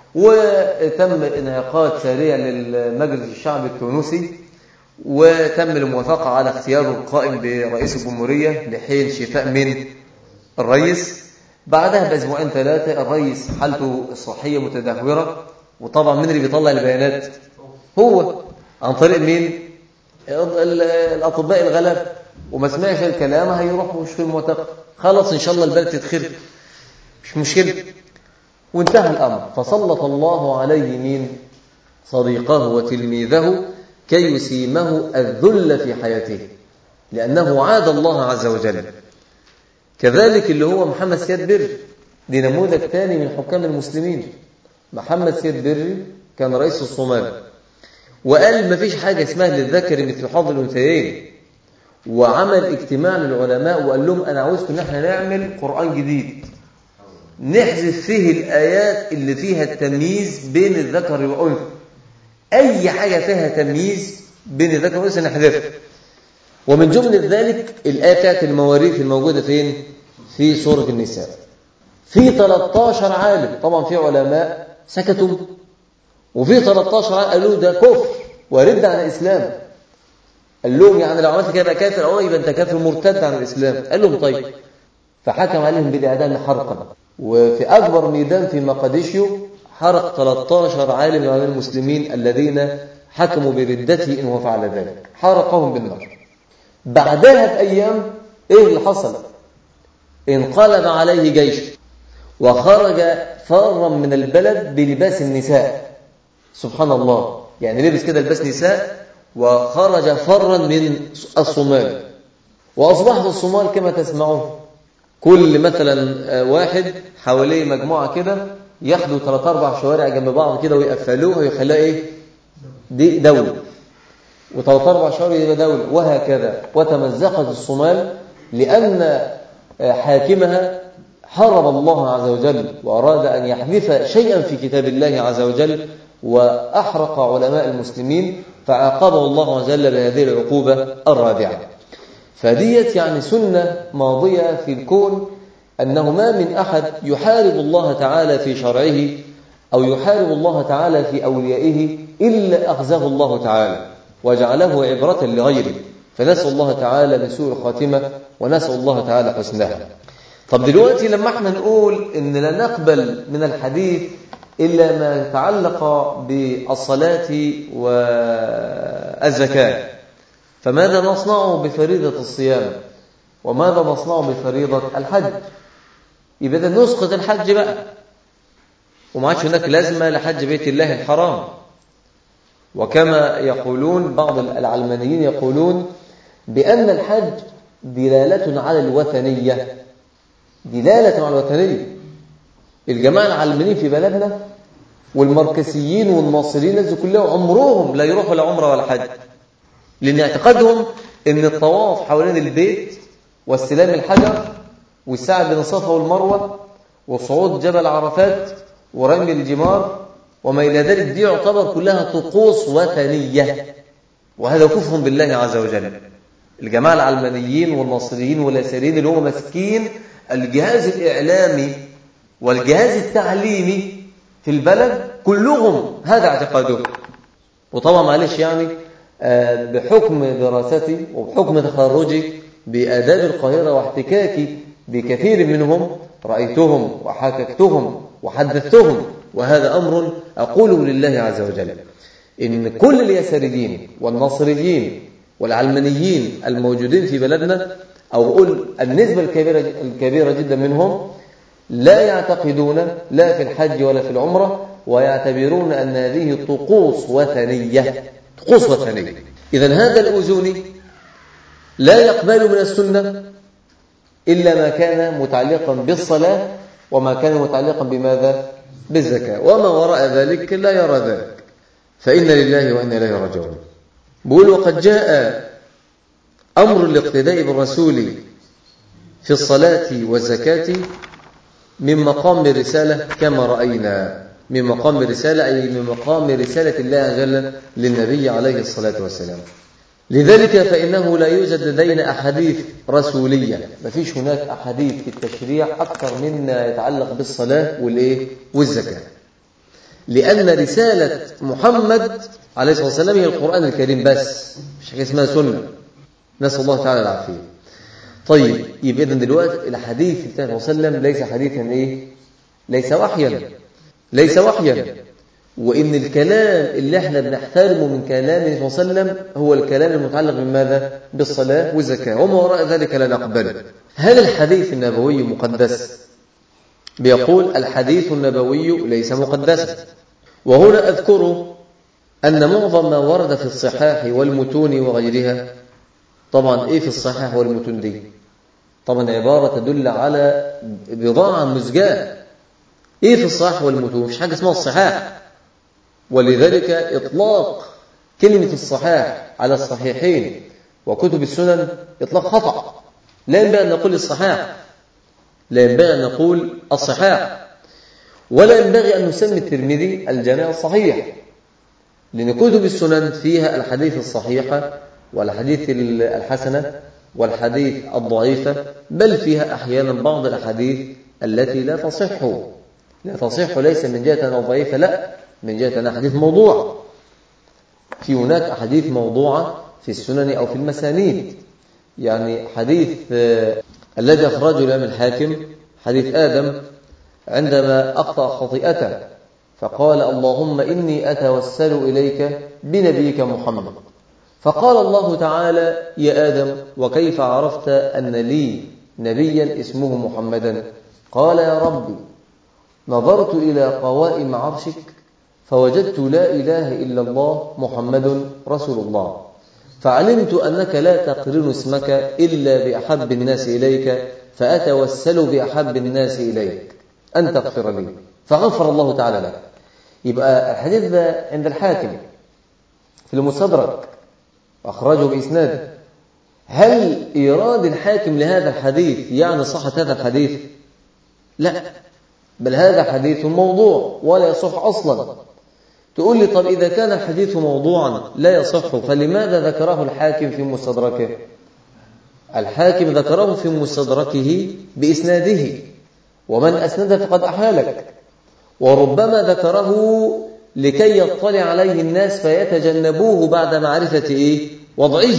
وتم انعقاد سريع للمجلس الشعبي التونسي، وتم الموافقة على اختياره القائم برئيس الجمهورية لحين شفاء من الرئيس. بعدها بأسبوعين ثلاثة الرئيس حالته الصحية متدهورة، وطبعا من اللي بيطلع البيانات؟ هو عن طريق مين؟ الأطباء الغلاب. وما سمعش الكلام هيروح مش في المعتقل، خلاص إن شاء الله البلد تتخرب، مش مشكلة، وانتهى الأمر. فسلط الله عليه مين؟ صديقه وتلميذه كي يسيمه الذل في حياته، لأنه عاد الله عز وجل. كذلك اللي هو محمد سياد بري، دي نموذج ثاني من حكام المسلمين. محمد سياد بري كان رئيس الصومال، وقال ما فيش حاجة اسمها للذكر مثل حظ الأنثيين، وعمل اجتماع للعلماء وقال لهم أنا عاوزكم ان احنا نعمل قرآن جديد نحذف فيه الآيات اللي فيها التمييز بين الذكر والأنثى، أي حاجة فيها تمييز بين الذكر والأنثى نحذفها. ومن جملة ذلك الآية بتاعت المواريث الموجودة فين؟ في سورة النساء. في ثلاثة عشر عالم، طبعا في علماء سكتوا، وفي ثلاثة عشر عالم قالوا ده كفر ورد عن الإسلام. قال لهم يعني لو عملت كده كافر، أو يبقى أنت كافر مرتد عن الإسلام. قال لهم طيب، فحكم عليهم بالإعدام حرقا. وفي أكبر ميدان في مقديشيو حرق ثلاثة عشر عالم من المسلمين الذين حكموا بردته إن هو فعل ذلك، حرقهم بالنار. بعدها بأيام إيه اللي حصل؟ انقلب عليه جيش وخرج فرا من البلد بلباس النساء. سبحان الله، يعني لبس كده لباس نساء وخرج فرا من الصومال. وأصبحت الصومال كما تسمعون، كل مثلا واحد حواليه مجموعة كده ياخدوا ثلاث أربع شوارع جنب بعض كده ويقفلوها ويخليها إيه؟ دي دولة، وثلاث أربع شوارع يبقى دولة، وهكذا. وتمزقت الصومال لأن حاكمها حارب الله عز وجل وأراد أن يحذف شيئا في كتاب الله عز وجل، وأحرق علماء المسلمين، فعاقبه الله عز وجل بهذه العقوبة الرادعة. فديت يعني سنة ماضية في الكون، أنه ما من أحد يحارب الله تعالى في شرعه أو يحارب الله تعالى في أوليائه إلا أخزاه الله تعالى وجعله عبرة لغيره. فنسأل الله تعالى من سوء الخاتمة ونسأل الله تعالى حسنها. طب دلوقتي لما احنا نقول إن لا نقبل من الحديث إلا ما يتعلق بالصلاة والزكاة، فماذا نصنع بفريضة الصيام؟ وماذا نصنع بفريضة الحج؟ يبقى نسقط الحج بقى. وما عادش هناك لازمة لحج بيت الله الحرام. وكما يقولون بعض العلمانيين يقولون بأن الحج دلالة على الوثنية، دلالة على الوثنية. الجماعة العلمانيين في بلدنا والمركزيين والناصرين الناس كلهم عمرهم لا يروحوا لا عمره ولا حج، لأن اعتقادهم أن الطواف حوالين البيت واستلام الحجر والسعي بين الصفا والمروة وصعود جبل عرفات ورمي الجمار وما إلى ذلك دي يعتبر كلها طقوس وثنية، وهذا كفر بالله عز وجل. الجماعة العلمانيين والناصريين واليساريين اللي هم ماسكين الجهاز الإعلامي والجهاز التعليمي في البلد كلهم هذا اعتقادهم. وطبعا معلش يعني بحكم دراستي وبحكم تخرجي بآداب القاهرة واحتكاكي بكثير منهم رأيتهم وحككتهم وحدثتهم، وهذا أمر أقوله لله عز وجل، إن كل اليساريين والناصريين والعلمانيين الموجودين في بلدنا، أو أقول النسبة الكبيرة, الكبيرة جدا منهم لا يعتقدون لا في الحج ولا في العمرة، ويعتبرون أن هذه طقوس وثنية، طقوس وثنية. إذن هذا الأوزوني لا يقبل من السنة إلا ما كان متعلقا بالصلاة وما كان متعلقا بماذا؟ بالزكاة، وما وراء ذلك لا يرى ذلك. فإن لله وإنا إليه راجعون. بقول وقد جاء أمر الاقتداء بالرسول في الصلاة والزكاة من مقام الرسالة كما رأينا، من مقام الرسالة أي من مقام رسالة الله عز وجل للنبي عليه الصلاة والسلام. لذلك فإنه لا يوجد لدينا أحاديث رسولية، ما فيش هناك أحاديث في التشريع أكثر مما يتعلق بالصلاة والإيه والزكاة، لأن رسالة محمد عليه الصلاة والسلام هي القرآن الكريم بس، مش حاجة اسمها سنة، نسأل الله تعالى العافية. طيب يبقى إذن دلوقتي الحديث صلى الله عليه وسلم ليس حديثا إيه؟ ليس وحيا، ليس وحيا. وإن الكلام اللي احنا بنحترمه من كلامه صلى الله عليه وسلم هو الكلام المتعلق بماذا؟ بالصلاة والزكاة، وما وراء ذلك لا نقبله. هل الحديث النبوي مقدس؟ بيقول الحديث النبوي ليس مقدسا. وهنا أذكر أن معظم ما ورد في الصحاح والمتون وغيرها، طبعا إيه في الصحاح والمتون دي؟ طبعا عبارة تدل على بضاعة مزجاة. إيه في الصحاح والمتون؟ مش حاجة اسمها الصحاح، ولذلك إطلاق كلمة الصحاح على الصحيحين وكتب السنن إطلاق خطأ. لا ينبغي أن نقول الصحاح، لا ينبغي أن نقول الصحاح، ولا ينبغي أن نسمي الترمذي الجامع الصحيح، لأن كتب السنن فيها الحديث الصحيحة والحديث الحسنة والحديث الضعيفة، بل فيها أحيانا بعض الأحاديث التي لا تصح، لا تصح ليس من جهة أنها ضعيفة، لا، من جهة أنها حديث موضوع. في هناك أحاديث موضوعة في السنن أو في المسانيد، يعني حديث الذي أخرجه الإمام الحاكم، حديث آدم عندما أخطأ خطيئته فقال اللهم إني أتوسل إليك بنبيك محمد، فقال الله تعالى يا آدم وكيف عرفت أن لي نبيا اسمه محمدا؟ قال يا ربي نظرت إلى قوائم عرشك فوجدت لا إله إلا الله محمد رسول الله، فعلمت أنك لا تقرن اسمك إلا بأحب الناس إليك، فأتوسل بأحب الناس إليك أن تغفر لي، فغفر الله تعالى له. يبقى الحديث ده عند الحاكم في المستدرك أخرجه بإسناده. هل إيراد الحاكم لهذا الحديث يعني صحة هذا الحديث؟ لا، بل هذا حديث موضوع ولا يصح أصلا. تقول لي طب إذا كان الحديث موضوعا لا يصح فلماذا ذكره الحاكم في مستدركه؟ الحاكم ذكره في مستدركه بإسناده، ومن أسنده فقد أحالك، وربما ذكره لكي يطلع عليه الناس فيتجنبوه بعد معرفة إيه؟ وضعه.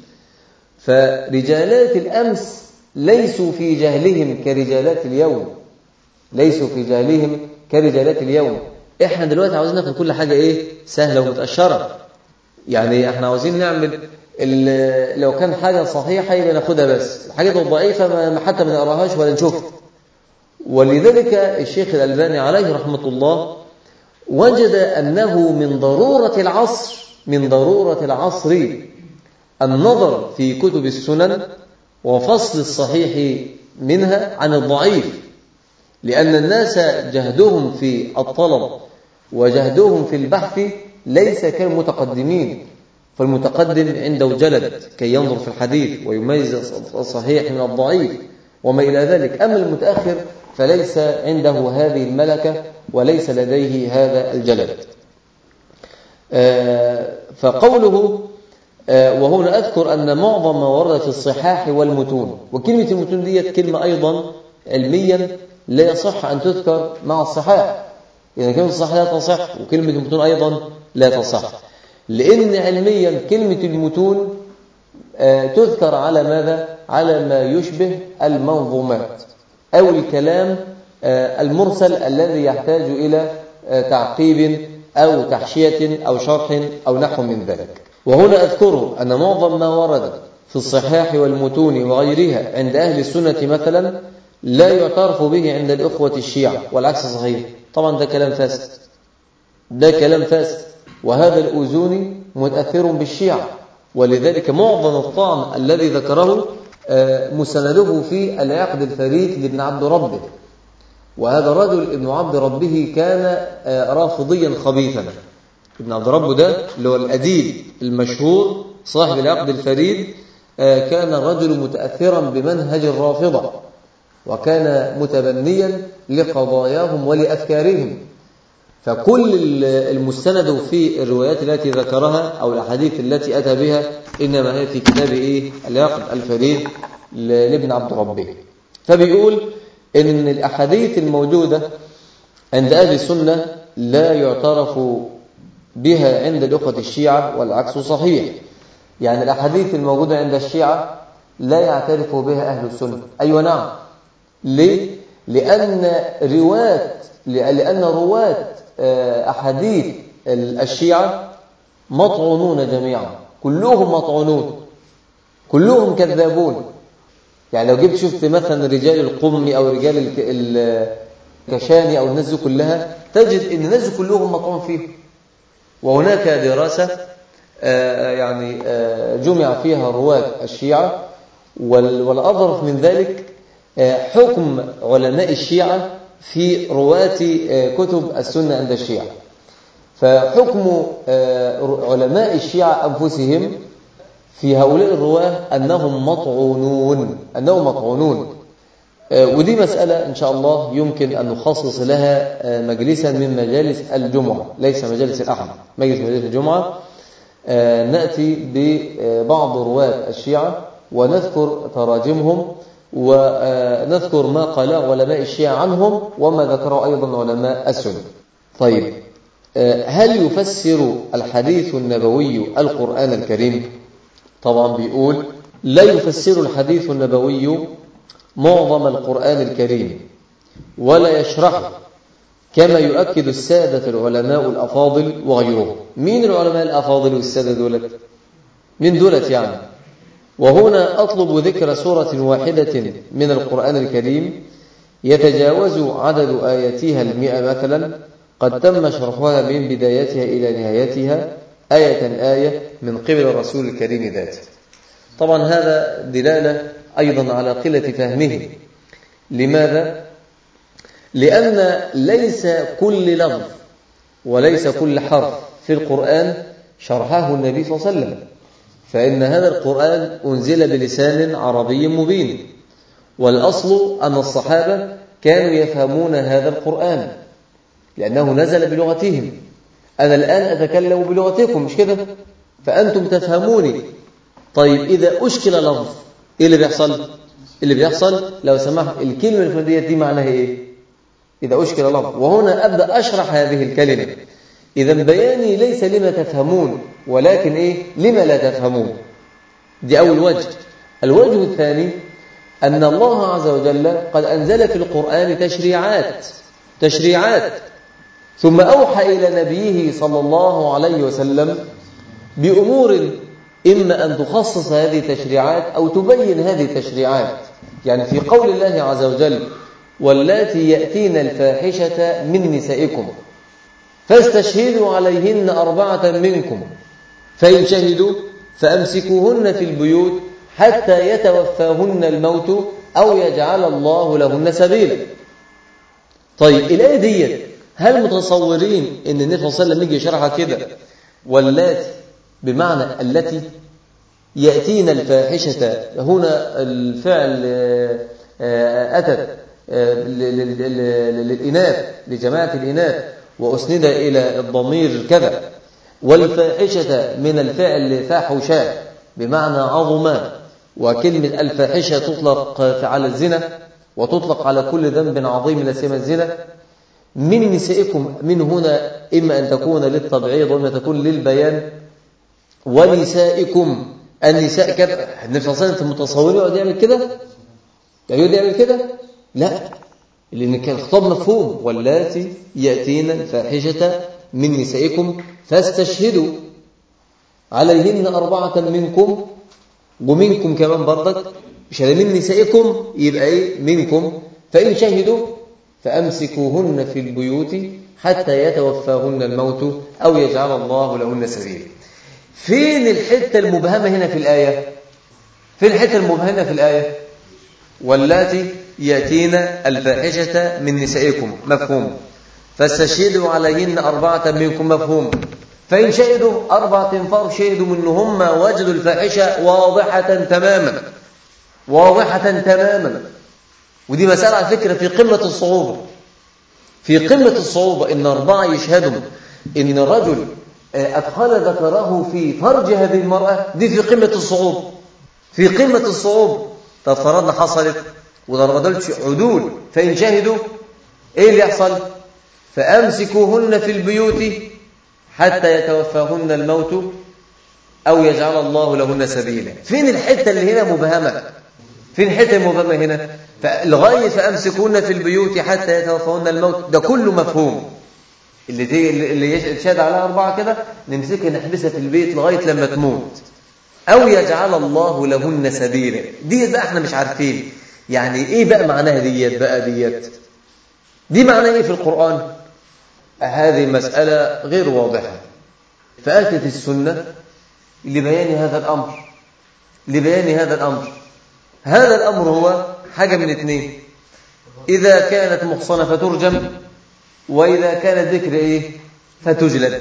فرجالات الأمس ليسوا في جهلهم كرجالات اليوم، ليسوا في جهلهم كرجالات اليوم. احنا دلوقتي عاوزين ناخد كل حاجة ايه؟ سهلة ومتأشرة. يعني احنا عاوزين نعمل لو كان حاجة صحيحة يبقى ناخدها، بس الحاجات الضعيفة ما حتى ما نقراهاش ولا نشوفها. ولذلك الشيخ الألباني عليه رحمة الله وجد أنه من ضرورة العصر من ضرورة العصر النظر في كتب السنن وفصل الصحيح منها عن الضعيف، لأن الناس جهدهم في الطلب وجهدهم في البحث ليس كالمتقدمين، فالمتقدم عنده جلد كي ينظر في الحديث ويميز الصحيح من الضعيف وما إلى ذلك. أما المتأخر فليس عنده هذه الملكة وليس لديه هذا الجلد. فقوله وهنا أذكر أن معظم ما ورد في الصحاح والمتون، وكلمة المتون دي كلمة أيضا علميا لا يصح أن تذكر مع الصحاح، يعني كلمة الصحاح لا تصح وكلمة المتون أيضا لا تصح، لأن علميا كلمة المتون تذكر على ماذا؟ على ما يشبه المنظومات أو الكلام المرسل الذي يحتاج إلى تعقيب أو تحشية أو شرح أو نحو من ذلك. وهنا أذكر أن معظم ما ورد في الصحاح والمتون وغيرها عند أهل السنة مثلا لا يعترف به عند الأخوة الشيعة، والعكس صحيح. طبعا ده كلام فاسد، ده كلام فاسد، وهذا الأوزوني متأثر بالشيعة، ولذلك معظم الطعن الذي ذكره مسنده في العقد الفريد لابن عبد ربه، وهذا الرجل ابن عبد ربه كان رافضيا خبيثا. ابن عبد ربه ده اللي هو الأديب المشهور صاحب العقد الفريد كان رجل متأثرا بمنهج الرافضة، وكان متبنيا لقضاياهم ولأفكارهم، فكل المستند في الروايات التي ذكرها أو الأحاديث التي أتى بها إنما هي في كتاب إيه؟ العقد الفريد لابن عبد ربه. فبيقول إن الأحاديث الموجودة عند أهل السنة لا يعترف بها عند الأخوة الشيعة، والعكس صحيح. يعني الأحاديث الموجودة عند الشيعة لا يعترف بها أهل السنة. أيوة نعم. ليه؟ لأن رواة لأن رواة أحاديث الشيعة مطعونون جميعا، كلهم مطعونون، كلهم كذابون. يعني لو جبت شفت مثلا رجال القمي أو رجال الكشاني أو الناس كلها تجد أن الناس كلهم مطعون فيهم. وهناك دراسة يعني جمع فيها رواة الشيعة، والأظرف من ذلك حكم علماء الشيعة في رواة كتب السنة عند الشيعة. فحكم علماء الشيعة أنفسهم في هؤلاء الرواة أنهم مطعونون أنهم مطعونون ودي مسألة إن شاء الله يمكن أن نخصص لها مجلسا من مجالس الجمعة، ليس مجالس الأحد، مجلس مجالس الجمعة نأتي ببعض رواة الشيعة ونذكر تراجمهم ونذكر ما قال علماء الشيعة عنهم وما ذكره أيضا علماء السنة. طيب، هل يفسر الحديث النبوي القرآن الكريم؟ طبعا بيقول لا يفسر الحديث النبوي معظم القرآن الكريم ولا يشرحه، كما يؤكد السادة العلماء الأفاضل وغيرهم. مين العلماء الأفاضل والسادة دولت؟ من دولت يعني؟ وهنا أطلب ذكر سورة واحدة من القرآن الكريم يتجاوز عدد آياتها المئة مثلا، قد تم شرحها من بدايتها إلى نهايتها آية آية من قبل الرسول الكريم ذاته. طبعا هذا دلالة أيضا على قلة فهمه. لماذا؟ لأن ليس كل لفظ وليس كل حرف في القرآن شرحه النبي صلى الله عليه وسلم، فإن هذا القرآن أنزل بلسان عربي مبين، والأصل أن الصحابة كانوا يفهمون هذا القرآن لأنه نزل بلغتهم. أنا الآن أتكلم بلغتكم مش كده؟ فأنتم تفهموني. طيب إذا أشكل لفظ إيه اللي بيحصل؟ اللي بيحصل لو سمحت الكلمة الفردية دي معناها إيه؟ إذا أشكل لفظ، وهنا أبدأ أشرح هذه الكلمة. إذا بياني ليس لما تفهمون ولكن إيه؟ لما لا تفهمون. دي أول وجه. الوجه الثاني أن الله عز وجل قد أنزل في القرآن تشريعات تشريعات ثم أوحى إلى نبيه صلى الله عليه وسلم بأمور إما أن تخصص هذه التشريعات أو تبين هذه التشريعات. يعني في قول الله عز وجل واللاتي يأتين الفاحشة من نسائكم فاستشهدوا عليهن أربعة منكم فإن شهدوا فأمسكوهن في البيوت حتى يتوفاهن الموت أو يجعل الله لهن سبيلا. طيب الآية دي هل متصورين أن النبي صلى الله عليه وسلم يجي يشرحها كده واللاتي بمعنى التي يأتين الفاحشة؟ هنا الفعل أتت للإناث لجماعة الإناث وأسند إلى الضمير كذا، والفاحشة من الفعل فاحشة بمعنى عظما، وكلمة الفاحشة تطلق على الزنا وتطلق على كل ذنب عظيم لا سيما الزنا. من نسائكم من هنا إما أن تكون للتبعيض وإما تكون للبيان. ونسائكم النساء كذا، النبي صلى الله عليه وسلم متصورين يقعد يعمل كده؟ يقعد يعمل كده؟ لا، لأن كان الخطاب مفهوم. واللاتي يأتين الفاحشة من نسائكم فاستشهدوا عليهن أربعة منكم، ومنكم كمان برضك، مش هذا من نسائكم يبقى إيه؟ منكم. فإن شهدوا فأمسكوهن في البيوت حتى يتوفاهن الموت أو يجعل الله لهن سبيلا. فين الحتة المبهمة هنا في الآية؟ فين الحتة المبهمة في الآية؟ واللاتي يأتين الفاحشة من نسائكم، مفهوم. فاستشهدوا عليهن أربعة منكم، مفهوم. فإن شهدوا أربعة تنفر شهدوا منهم وجدوا الفاحشة واضحة تماما، واضحة تماما. ودي مسألة على فكرة في قمة الصعوبة، في قمة الصعوبة إن أربعة يشهدوا إن رجل أدخل ذكره في فرج هذه المرأة، دي في قمة الصعوبة، في قمة الصعوبة. طب فرضنا حصلت وضربتش عدول، فإن شهدوا إيه اللي يحصل؟ فأمسكوهن في البيوت حتى يتوفاهن الموت أو يجعل الله لهن سبيلا. فين الحتة اللي هنا مبهمة؟ فين الحتة المبهمة هنا؟ فالغاية فأمسكوهن في البيوت حتى يتوفاهن الموت، ده كله مفهوم. اللي دي اللي يشهد عليها أربعة كده نمسكها نحبسها في البيت لغاية لما تموت أو يجعل الله لهن سبيلا. دي بقى احنا مش عارفين يعني ايه بقى معناها ديت بقى ديت دي معناها ايه في القرآن؟ هذه مسألة غير واضحة. فأتت السنة لبيان هذا الأمر، لبيان هذا الأمر. هذا الأمر هو حاجة من اثنين: إذا كانت محصنة فترجم، وإذا كانت ذكر إيه فتجلد.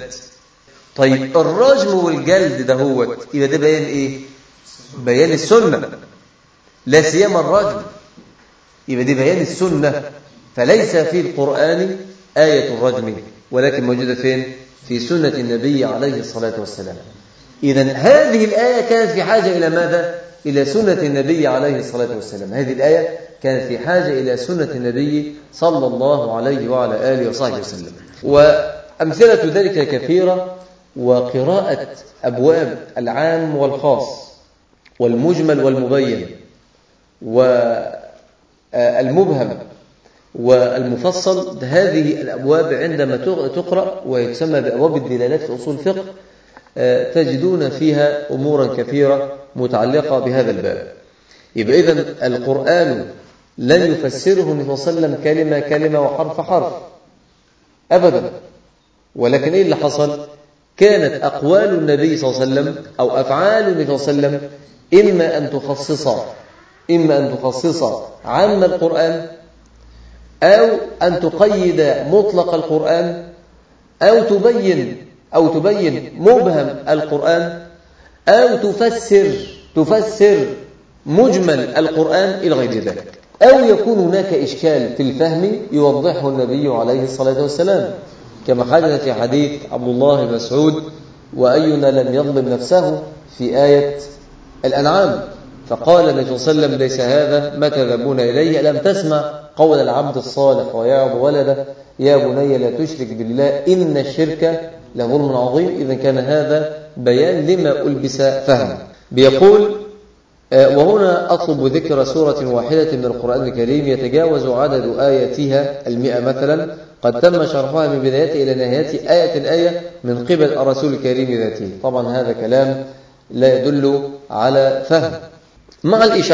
طيب الرجم والجلد ده هو يبقى ده بيان إيه؟ بيان السنة، لا سيما الرجم، يبقى دي بيان السنة. فليس في القرآن آية الرجم، ولكن موجودة فين؟ في سنة النبي عليه الصلاة والسلام. إذن هذه الآية كانت في حاجة إلى ماذا؟ إلى سنة النبي عليه الصلاة والسلام. هذه الآية كانت في حاجة إلى سنة النبي صلى الله عليه وعلى آله وصحبه وسلم. وأمثلة ذلك كثيرة. وقراءة أبواب العام والخاص والمجمل والمبين والمبهم والمفصل، هذه الأبواب عندما تقرأ ويتسمى بأبواب الدلالات في أصول الفقه تجدون فيها أمورا كثيرة متعلقة بهذا الباب. يبقى إذن القرآن لن يفسره النبي صلى الله عليه وسلم كلمة كلمة وحرف حرف أبدا، ولكن إيه اللي حصل؟ كانت أقوال النبي صلى الله عليه وسلم أو أفعال النبي صلى الله عليه وسلم إما أن تخصص إما أن تخصص عام القرآن، أو أن تقيد مطلق القرآن، أو تبين أو تبين مبهم القرآن، أو تفسر تفسر مجمل القرآن إلى غير ذلك، أو يكون هناك إشكال في الفهم يوضحه النبي عليه الصلاة والسلام، كما حدث في حديث عبد الله بن مسعود: وأينا لم يظلم نفسه في آية الأنعام، فقال النبي صلى الله عليه وسلم: ليس هذا ما تذهبون إليه، ألم تسمع قول العبد الصالح ويعظ ولده: يا بني لا تشرك بالله إن الشرك لظلم عظيم. إذا كان هذا بيان لما ألبس فهم. بيقول: وهنا أطلب ذكر سورة واحدة من القرآن الكريم يتجاوز عدد آياتها المئة مثلا، قد تم شرحها من بدايته إلى نهايته آية الآية من قبل الرسول الكريم ذاته. طبعا هذا كلام لا يدل على فهم، مع الإشارة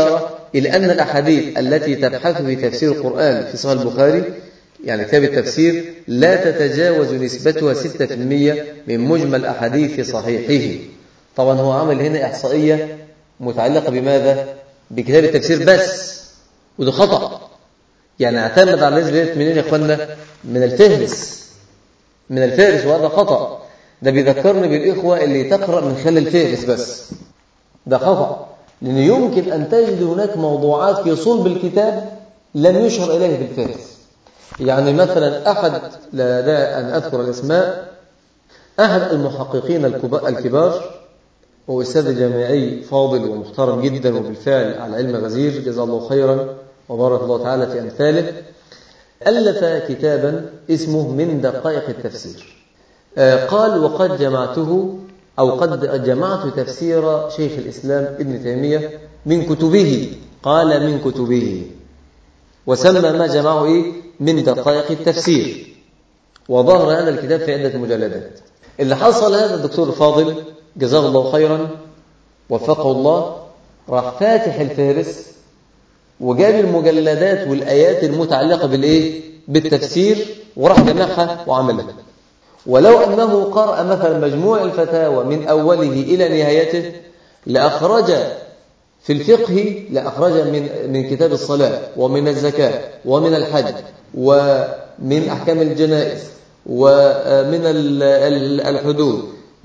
إلى أن الأحاديث التي تبحث في تفسير القرآن في صحيح البخاري يعني كتاب التفسير لا تتجاوز نسبتها ستة بالمئة من مجمل أحاديث صحيحه. طبعا هو عمل هنا إحصائية متعلقة بماذا؟ بكتاب التفسير بس، وده خطأ. يعني اعتمد على نسبة منين يا أخوانا؟ من الفهرس، من الفهرس، وهذا خطأ. ده بيذكرني بالإخوة اللي تقرأ من خلال الفهرس بس، ده خطأ. لأن يمكن أن تجد هناك موضوعات في صلب الكتاب لم يشر إليه بالفهرس. يعني مثلا أحد، لا, لا أن أذكر الأسماء، أحد المحققين الكبار وأستاذ جامعي فاضل ومحترم جدا وبالفعل على علم غزير جزاه الله خيرا وبارك الله تعالى في أمثاله، ألف كتابا اسمه من دقائق التفسير. قال وقد جمعته أو قد جمعت تفسير شيخ الإسلام ابن تيمية من كتبه، قال من كتبه، وسمى ما جمعه إيه؟ من دقائق التفسير. وظهر هذا الكتاب في عدة مجلدات. اللي حصل هذا الدكتور الفاضل جزاه الله خيرا وفقه الله، راح فاتح الفهرس وجاب المجلدات والآيات المتعلقة بالإيه؟ بالتفسير، وراح جمعها وعملها. ولو أنه قرأ مثلا مجموع الفتاوى من أوله إلى نهايته لأخرج في الفقه، لأخرج من من كتاب الصلاة ومن الزكاة ومن الحج ومن أحكام الجنائز ومن الحدود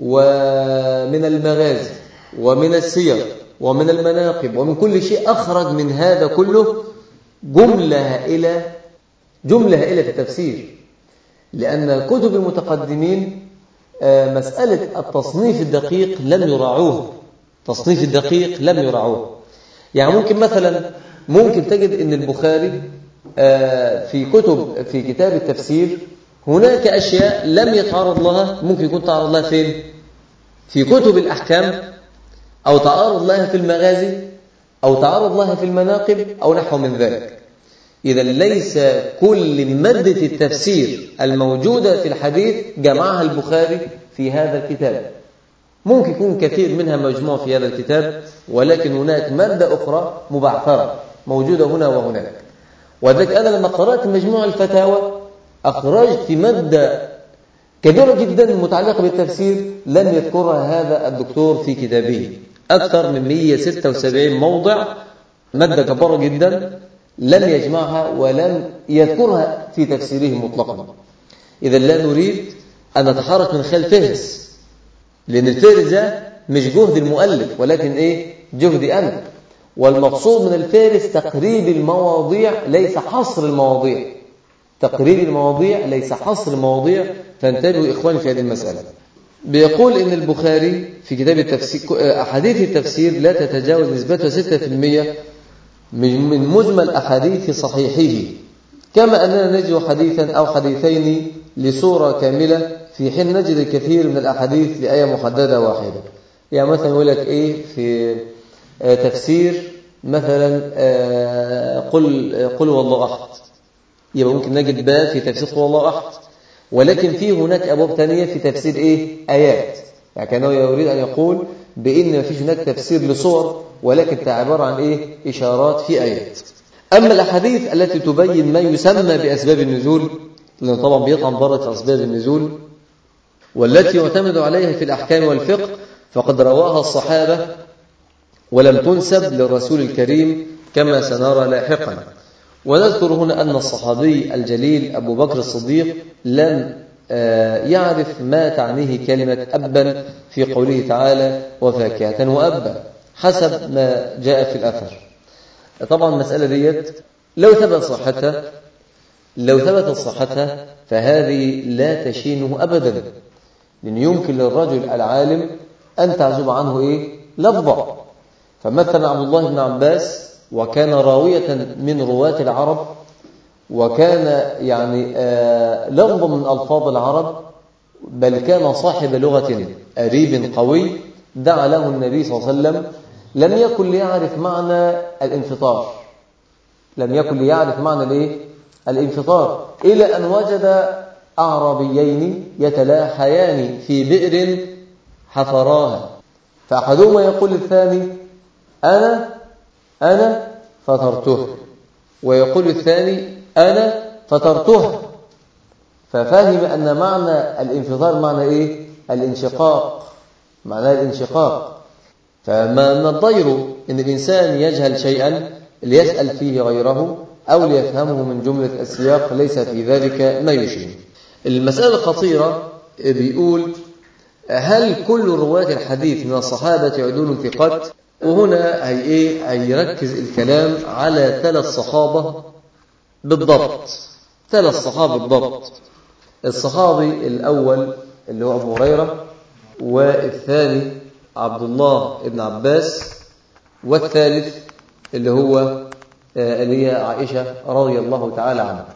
ومن المغازي ومن السير ومن المناقب ومن كل شيء، أخرج من هذا كله جملة هائلة، جملة هائلة في التفسير. لأن كتب المتقدمين مسألة التصنيف الدقيق لم يراعوه، تصنيف الدقيق لم يراعوه. يعني ممكن مثلا ممكن تجد أن البخاري في كتب في كتاب التفسير هناك أشياء لم يتعرض لها، ممكن يكون تعرض لها فين؟ في كتب الأحكام، أو تعرض لها في المغازي، أو تعرض لها في المناقب، أو نحو من ذلك. إذا ليس كل مادة التفسير الموجودة في الحديث جمعها البخاري في هذا الكتاب، ممكن يكون كثير منها مجموع في هذا الكتاب، ولكن هناك مادة أخرى مبعثرة موجودة هنا وهناك. وذلك أنا لما قرأت مجموع الفتاوى أخرجت مادة كبيرة جدا متعلقة بالتفسير لم يذكرها هذا الدكتور في كتابه، أكثر من مئة وستة وسبعين موضع، مادة كبيرة جدا لم يجمعها ولم يذكرها في تفسيره مطلقا. إذا لا نريد أن نتحرك من خلال فهرس، لأن الفهرس ده مش جهد المؤلف ولكن إيه؟ جهدي أنا. والمقصود من الفهرس تقريب المواضيع ليس حصر المواضيع، تقريب المواضيع ليس حصر المواضيع. فانتبهوا إخواني في هذه المسألة. بيقول إن البخاري في كتاب التفسير أحاديث التفسير لا تتجاوز نسبتها ستة بالمئة من مجمل أحاديث صحيحه، كما أننا نجد حديثا أو حديثين لسورة كاملة، في حين نجد الكثير من الأحاديث لآية محددة واحدة. يعني مثلا يقول لك إيه في تفسير مثلا قل قل والله أحد، يبقى ممكن نجد باب في تفسير قل والله أحد، ولكن في هناك أبواب ثانية في تفسير إيه؟ آيات. يعني كانه يريد أن يقول بأن ما فيش هناك تفسير لصور، ولكن عبارة عن إيه؟ إشارات في آيات. أما الأحاديث التي تبين ما يسمى بأسباب النزول، لأن طبعا بيطعن بره أسباب النزول، والتي يعتمد عليها في الأحكام والفقه، فقد رواها الصحابة ولم تنسب للرسول الكريم كما سنرى لاحقا. ونذكر هنا أن الصحابي الجليل أبو بكر الصديق لم يعرف ما تعنيه كلمة أبا في قوله تعالى وفاكهة وأبا حسب ما جاء في الأثر. طبعا المسألة ديت لو ثبت صحتها لو ثبت صحتها فهذه لا تشينه أبدا، لأن يمكن للرجل العالم أن تعزب عنه إيه؟ لفظة. فمثلا عبد الله بن عباس وكان راوية من رواة العرب، وكان يعني آه لفظ من ألفاظ العرب، بل كان صاحب لغة أريب قوي، دعا له النبي صلى الله عليه وسلم، لم يكن ليعرف معنى الانفطار، لم يكن ليعرف معنى الايه؟ الانفطار، إلى أن وجد أعرابيين يتلاحيان في بئر حفراها، فأحدهما يقول للثاني أنا أنا فطرته، ويقول الثاني أنا فطرتها، ففهم أن معنى الانفطار معنى إيه؟ الانشقاق، معنى الانشقاق. فما الضير إن الإنسان يجهل شيئا ليسأل فيه غيره أو ليفهمه من جملة السياق، ليس في ذلك ما يشير. المسألة الخطيرة بيقول هل كل رواة الحديث من الصحابة عدول ثقات؟ وهنا هي إيه؟ هيركز الكلام على ثلاث صحابة بالضبط، ثلاث صحابة بالضبط. الصحابي الأول اللي هو أبو هريرة، والثاني عبد الله بن عباس، والثالث اللي هو اللي هي عائشة رضي الله تعالى عنها.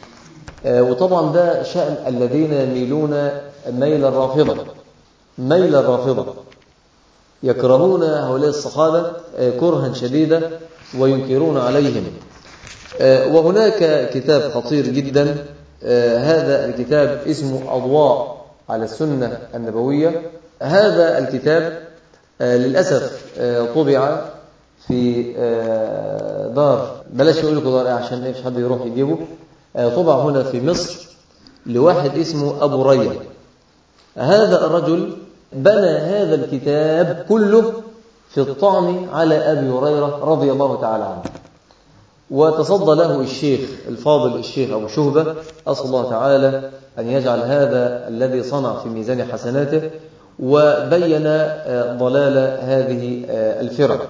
وطبعا ده شأن الذين يميلون ميل الرافضة، ميل الرافضة يكرهون هؤلاء الصحابة كرها شديدا وينكرون عليهم. وهناك كتاب خطير جدا، هذا الكتاب اسمه أضواء على السنة النبوية. هذا الكتاب للأسف طبع في دار، بلاش أقول لكم دار عشان ايش حد يروح يجيبه، طبع هنا في مصر لواحد اسمه أبو ريا. هذا الرجل بنى هذا الكتاب كله في الطعن على أبي هريرة رضي الله تعالى عنه، وتصدى له الشيخ الفاضل الشيخ أبو شهبة، أسأل الله تعالى أن يجعل هذا الذي صنع في ميزان حسناته، وبين ضلال هذه الفرق.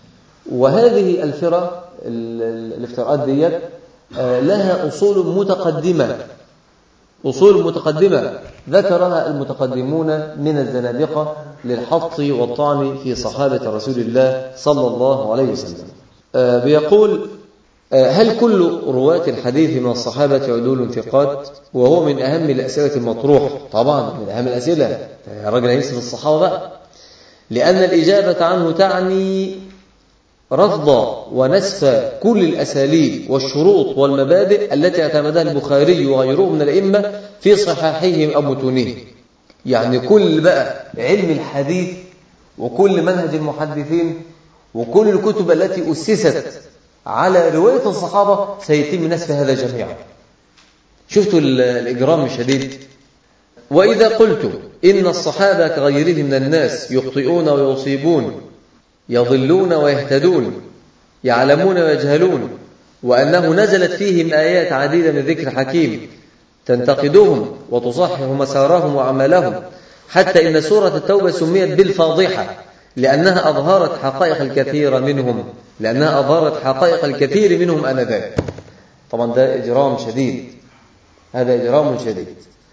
وهذه الفرق الافتراءات ديت لها أصول متقدمة، أصول متقدمة ذكرها المتقدمون من الزنادقة للحط والطعن في صحابة رسول الله صلى الله عليه وسلم. بيقول هل كل رواة الحديث من الصحابة عدول ثقات؟ وهو من أهم الأسئلة المطروحة، طبعا من أهم الأسئلة، الرجل هينسب الصحابة بقى، لأن الإجابة عنه تعني رفض ونسف كل الأساليب والشروط والمبادئ التي اعتمدها البخاري وغيره من الأئمة في صحاحهم أو متونهم. يعني كل بقى علم الحديث وكل منهج المحدثين وكل الكتب التي أسست على رواية الصحابة سيتم نسف هذا جميعا. شفتوا الإجرام الشديد؟ وإذا قلت إن الصحابة كغيرهم من الناس يخطئون ويصيبون، يضلون ويهتدون، يعلمون ويجهلون، وأنه نزلت فيهم آيات عديدة من ذكر حكيم تنتقدهم وتصحح مسارهم وعملهم، حتى إن سورة التوبة سميت بالفاضحة لأنها أظهرت حقائق الكثير منهم لأنها أظهرت حقائق الكثير منهم آنذاك. طبعا ده إجرام شديد، هذا إجرام شديد.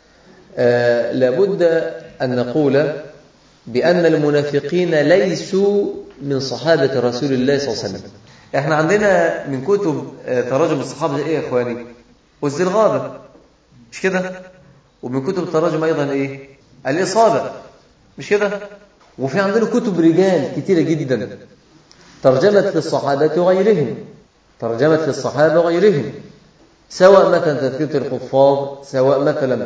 آه لابد أن نقول بأن المنافقين ليسوا من صحابة رسول الله صلى الله عليه وسلم. احنا عندنا من كتب تراجم الصحابة ايه يا اخواني؟ والزرغابة، مش كده؟ ومن كتب التراجم ايضا ايه؟ الإصابة، مش كده؟ وفي عندنا كتب رجال كتيرة جدا ترجمت للصحابة وغيرهم، ترجمت للصحابة وغيرهم، سواء مثلا تذكرة الحفاظ، سواء مثلا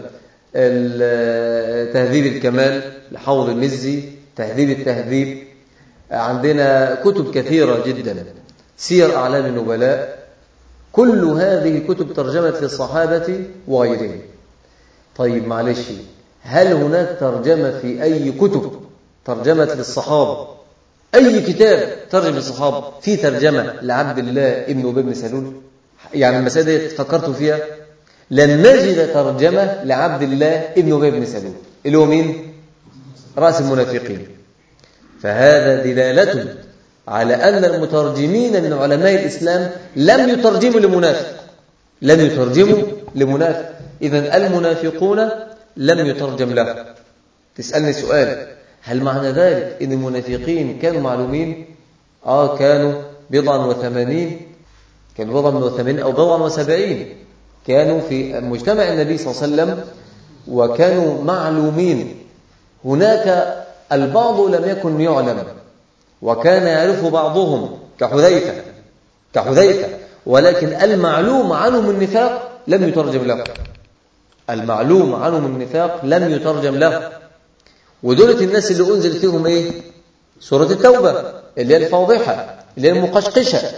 تهذيب الكمال لحافظ المزي، تهذيب التهذيب. عندنا كتب كثيرة جدا، سير أعلام النبلاء، كل هذه كتب ترجمت للصحابة وغيرهم. طيب معلش، هل هناك ترجمة في أي كتب ترجمت للصحابة؟ أي كتاب ترجم للصحابة في ترجمة لعبد الله ابن أبي بن سلول؟ يعني المسألة دي فكرتوا فيها؟ لن نجد ترجمة لعبد الله ابن أبي بن سلول اللي هو مين؟ رأس المنافقين. فهذا دلالة على أن المترجمين من علماء الإسلام لم يترجموا لمنافق، لم يترجموا لمنافق. إذن المنافقون لم يترجم له. تسألني سؤال، هل معنى ذلك أن المنافقين كانوا معلومين؟ آه كانوا بضعا وثمانين، كانوا بضعا وثمانين أو بضعا وسبعين، كانوا في مجتمع النبي صلى الله عليه وسلم وكانوا معلومين. هناك البعض لم يكن يعلم وكان يعرف بعضهم كحذيفة كحذيفة ولكن المعلوم عنهم النفاق لم يترجم له، المعلوم عنهم النفاق لم يترجم له. ودولة الناس اللي أنزل فيهم إيه؟ سورة التوبة اللي هي الفاضحة اللي هي المقشقشة،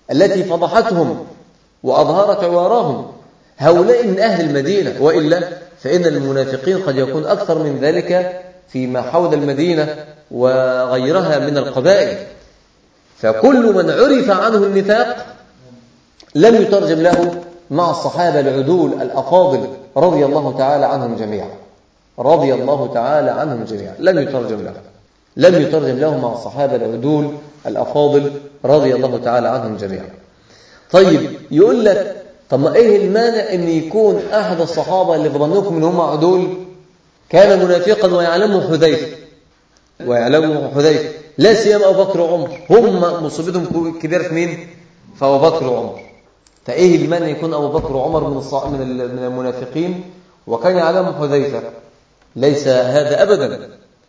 التي فضحتهم وأظهرت عوارهم. هؤلاء من أهل المدينة، وإلا فإن المنافقين قد يكون أكثر من ذلك فيما حول المدينة وغيرها من القبائل. فكل من عرف عنه النفاق لم يترجم له مع الصحابة العدول الأفاضل رضي الله تعالى عنهم جميعا، رضي الله تعالى عنهم جميعا، لم يترجم له لم يترجم له مع الصحابة العدول الأفاضل رضي الله تعالى عنهم جميعا. طيب يقول لك طب ما إيه المانع أن يكون أحد الصحابة اللي ظنكم أنهم عدول كان منافقا ويعلمه حذيفة ويعلمه حذيفة لا سيما أبو بكر وعمر، هم مصيبتهم كبيرة في مين؟ فأبو بكر وعمر. فإيه المانع يكون أبو بكر وعمر من من المنافقين وكان يعلمه حذيفة؟ ليس هذا أبدا،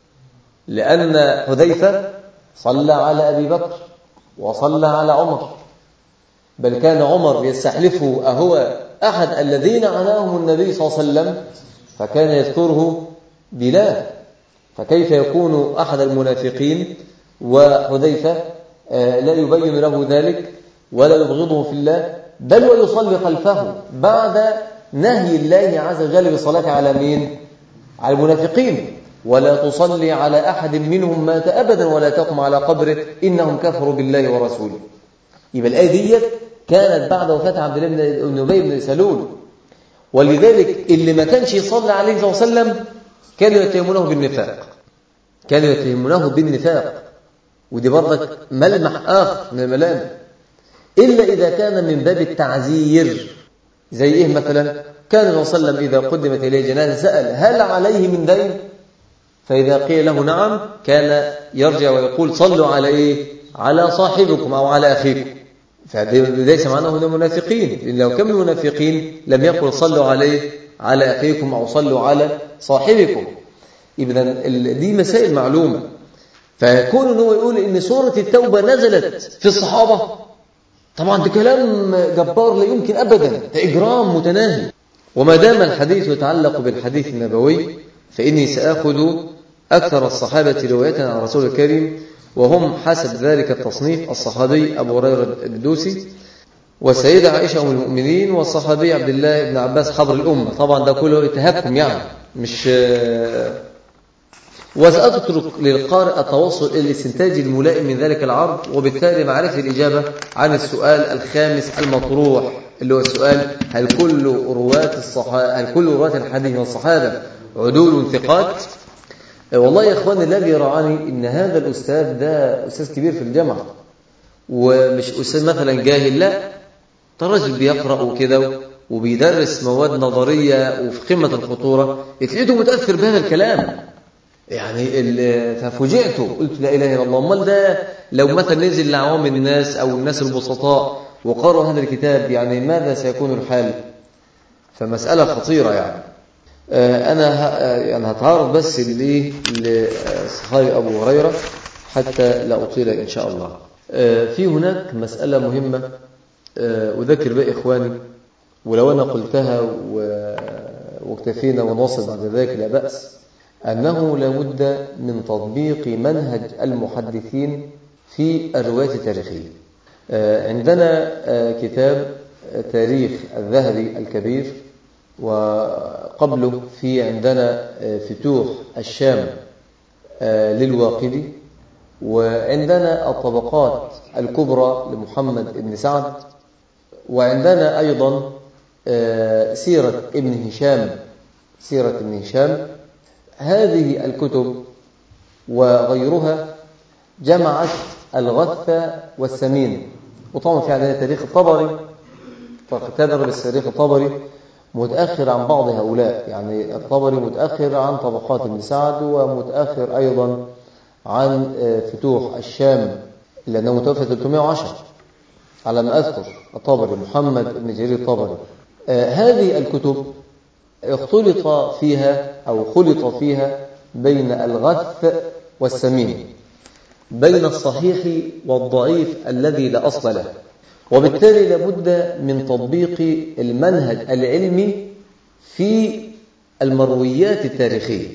لأن حذيفة صلى على أبي بكر وصلى على عمر، بل كان عمر يستحلفه أهو أحد الذين عناهم النبي صلى الله عليه وسلم، فكان يذكره بلال. فكيف يكون أحد المنافقين وحذيفة لا يبين له ذلك ولا يبغضه في الله، بل ويصلي خلفه بعد نهي الله عز وجل بالصلاة على مين؟ على المنافقين. ولا تصلي على أحد منهم مات أبدا ولا تقم على قبره إنهم كفروا بالله ورسوله. يبقى الآية دي كانت بعد وفاة عبد الله بن أبي بن سلول، ولذلك اللي ما كانش يصلي عليه صلى الله عليه وسلم كانوا يتهمونه بالنفاق، كانوا يتهمونه بالنفاق، ودي برضك ملمح آخر من الملامح، إلا إذا كان من باب التعزير. زي إيه مثلا؟ كان صلى الله عليه وسلم إذا قدمت إليه جنازة سأل هل عليه من دين؟ فإذا قيل له نعم كان يرجع ويقول صلوا على إيه؟ على صاحبكم أو على أخيكم. فليس معناه هنا منافقين، لأن لو كانوا منافقين لم يقل صلوا عليه على أخيكم أو صلوا على صاحبكم. إذن دي مسائل معلومة. فيكون أنه يقول إن سورة التوبة نزلت في الصحابة، طبعا ده كلام جبار لا يمكن أبدا، ده إجرام متناهي. وما دام الحديث يتعلق بالحديث النبوي فإني سأخذ أكثر الصحابة رواية عن رسول الكريم، وهم حسب ذلك التصنيف الصحابي أبو هريرة الدوسي، والسيدة عائشة أم المؤمنين، والصحابي عبد الله بن عباس حبر الأمة. طبعا ده كله تهكم يعني مش. وسأترك للقارئ التوصل إلى الاستنتاج الملائم من ذلك العرض، وبالتالي معرفة الإجابة عن السؤال الخامس المطروح اللي هو السؤال هل كل رواة الصحابة هل كل رواة الحديث من الصحابة عدول ثقات؟ والله يا إخواني الذي رعاني إن هذا الأستاذ ده أستاذ كبير في الجامعة، ومش أستاذ مثلا جاهل، لا، ده راجل بيقرأ وكده وبيدرس مواد نظرية وفي قمة الخطورة، اتلقيته متأثر بهذا الكلام يعني. ففوجئت قلت لا إله إلا الله، امال ده لو مثلا نزل لعوام الناس أو الناس البسطاء وقرأوا هذا الكتاب يعني ماذا سيكون الحال؟ فمسألة خطيرة يعني. أنا يعني هتعرض بس لصحابي أبو هريرة حتى لا أطيل إن شاء الله. في هناك مسألة مهمة أذكر بها إخواني، ولو أنا قلتها واكتفينا ونوصل بعد ذلك لا بأس، أنه لابد من تطبيق منهج المحدثين في الرواية التاريخية. عندنا كتاب تاريخ الذهبي الكبير، وقبله في عندنا فتوح الشام للواقدي، وعندنا الطبقات الكبرى لمحمد بن سعد، وعندنا أيضا سيرة ابن هشام سيرة ابن هشام. هذه الكتب وغيرها جمعت الغث والسمين. وطبعا في عندنا تاريخ الطبري، فتدرس تاريخ الطبري متأخر عن بعض هؤلاء، يعني الطبري متأخر عن طبقات ابن سعد، ومتأخر أيضا عن فتوح الشام لأنه متوفى ثلاثمائة وعشرة على ما أذكر الطبري، محمد بن جرير الطبري. آه هذه الكتب اختلط فيها أو خلط فيها بين الغث والسمين، بين الصحيح والضعيف الذي لا أصل له، وبالتالي لابد من تطبيق المنهج العلمي في المرويات التاريخية.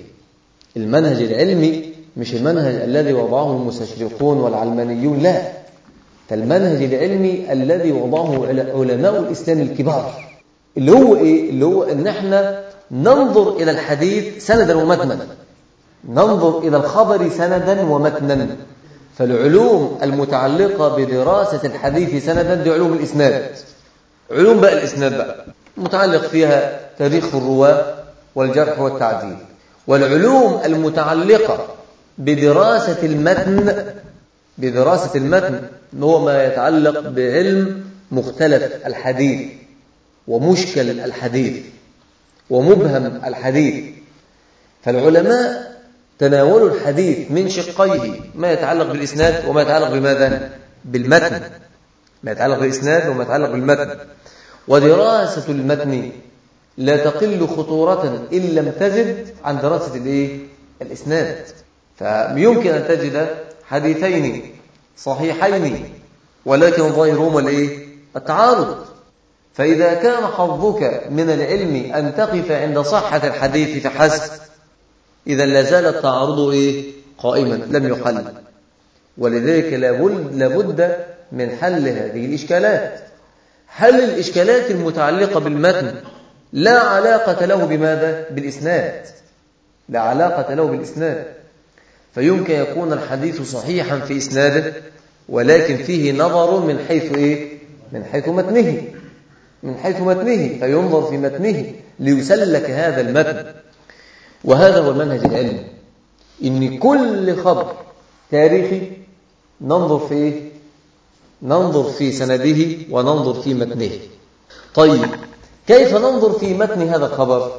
المنهج العلمي مش المنهج الذي وضعه المستشرقون والعلمانيون، لا، فالمنهج العلمي الذي وضعه علماء الإسلام الكبار اللي هو إيه؟ اللي هو إن احنا ننظر إلى الحديث سندا ومتنا، ننظر إلى الخبر سندا ومتنا. فالعلوم المتعلقة بدراسة الحديث سندا دي علوم الإسناد، علوم بقى الإسناد بقى متعلق فيها تاريخ الرواة والجرح والتعديل. والعلوم المتعلقة بدراسة المتن، بدراسة المتن هو ما يتعلق بعلم مختلف الحديث ومشكل الحديث ومبهم الحديث. فالعلماء تناولوا الحديث من شقيه، ما يتعلق بالإسناد وما يتعلق بماذا؟ بالمتن، ما يتعلق بالإسناد وما يتعلق بالمتن. ودراسة المتن لا تقل خطورة إن لم تزد عن دراسة الإيه؟ الإسناد. فيمكن أن تجد حديثين صحيحين ولكن ظاهرهما الإيه؟ التعارض. فإذا كان حظك من العلم أن تقف عند صحة الحديث فحسب، إذا لا زال التعارض إيه؟ قائما لم يحل. ولذلك لابد من حل هذه الإشكالات. حل الإشكالات المتعلقة بالمتن لا علاقة له بماذا؟ بالإسناد، لا علاقة له بالإسناد. فيمكن يكون الحديث صحيحا في إسناده ولكن فيه نظر من حيث إيه؟ من حيث متنه، من حيث متنه فينظر في متنه ليسلك هذا المتن. وهذا هو المنهج العلمي، إن كل خبر تاريخي ننظر في إيه؟ ننظر في سنده وننظر في متنه. طيب كيف ننظر في متن هذا الخبر؟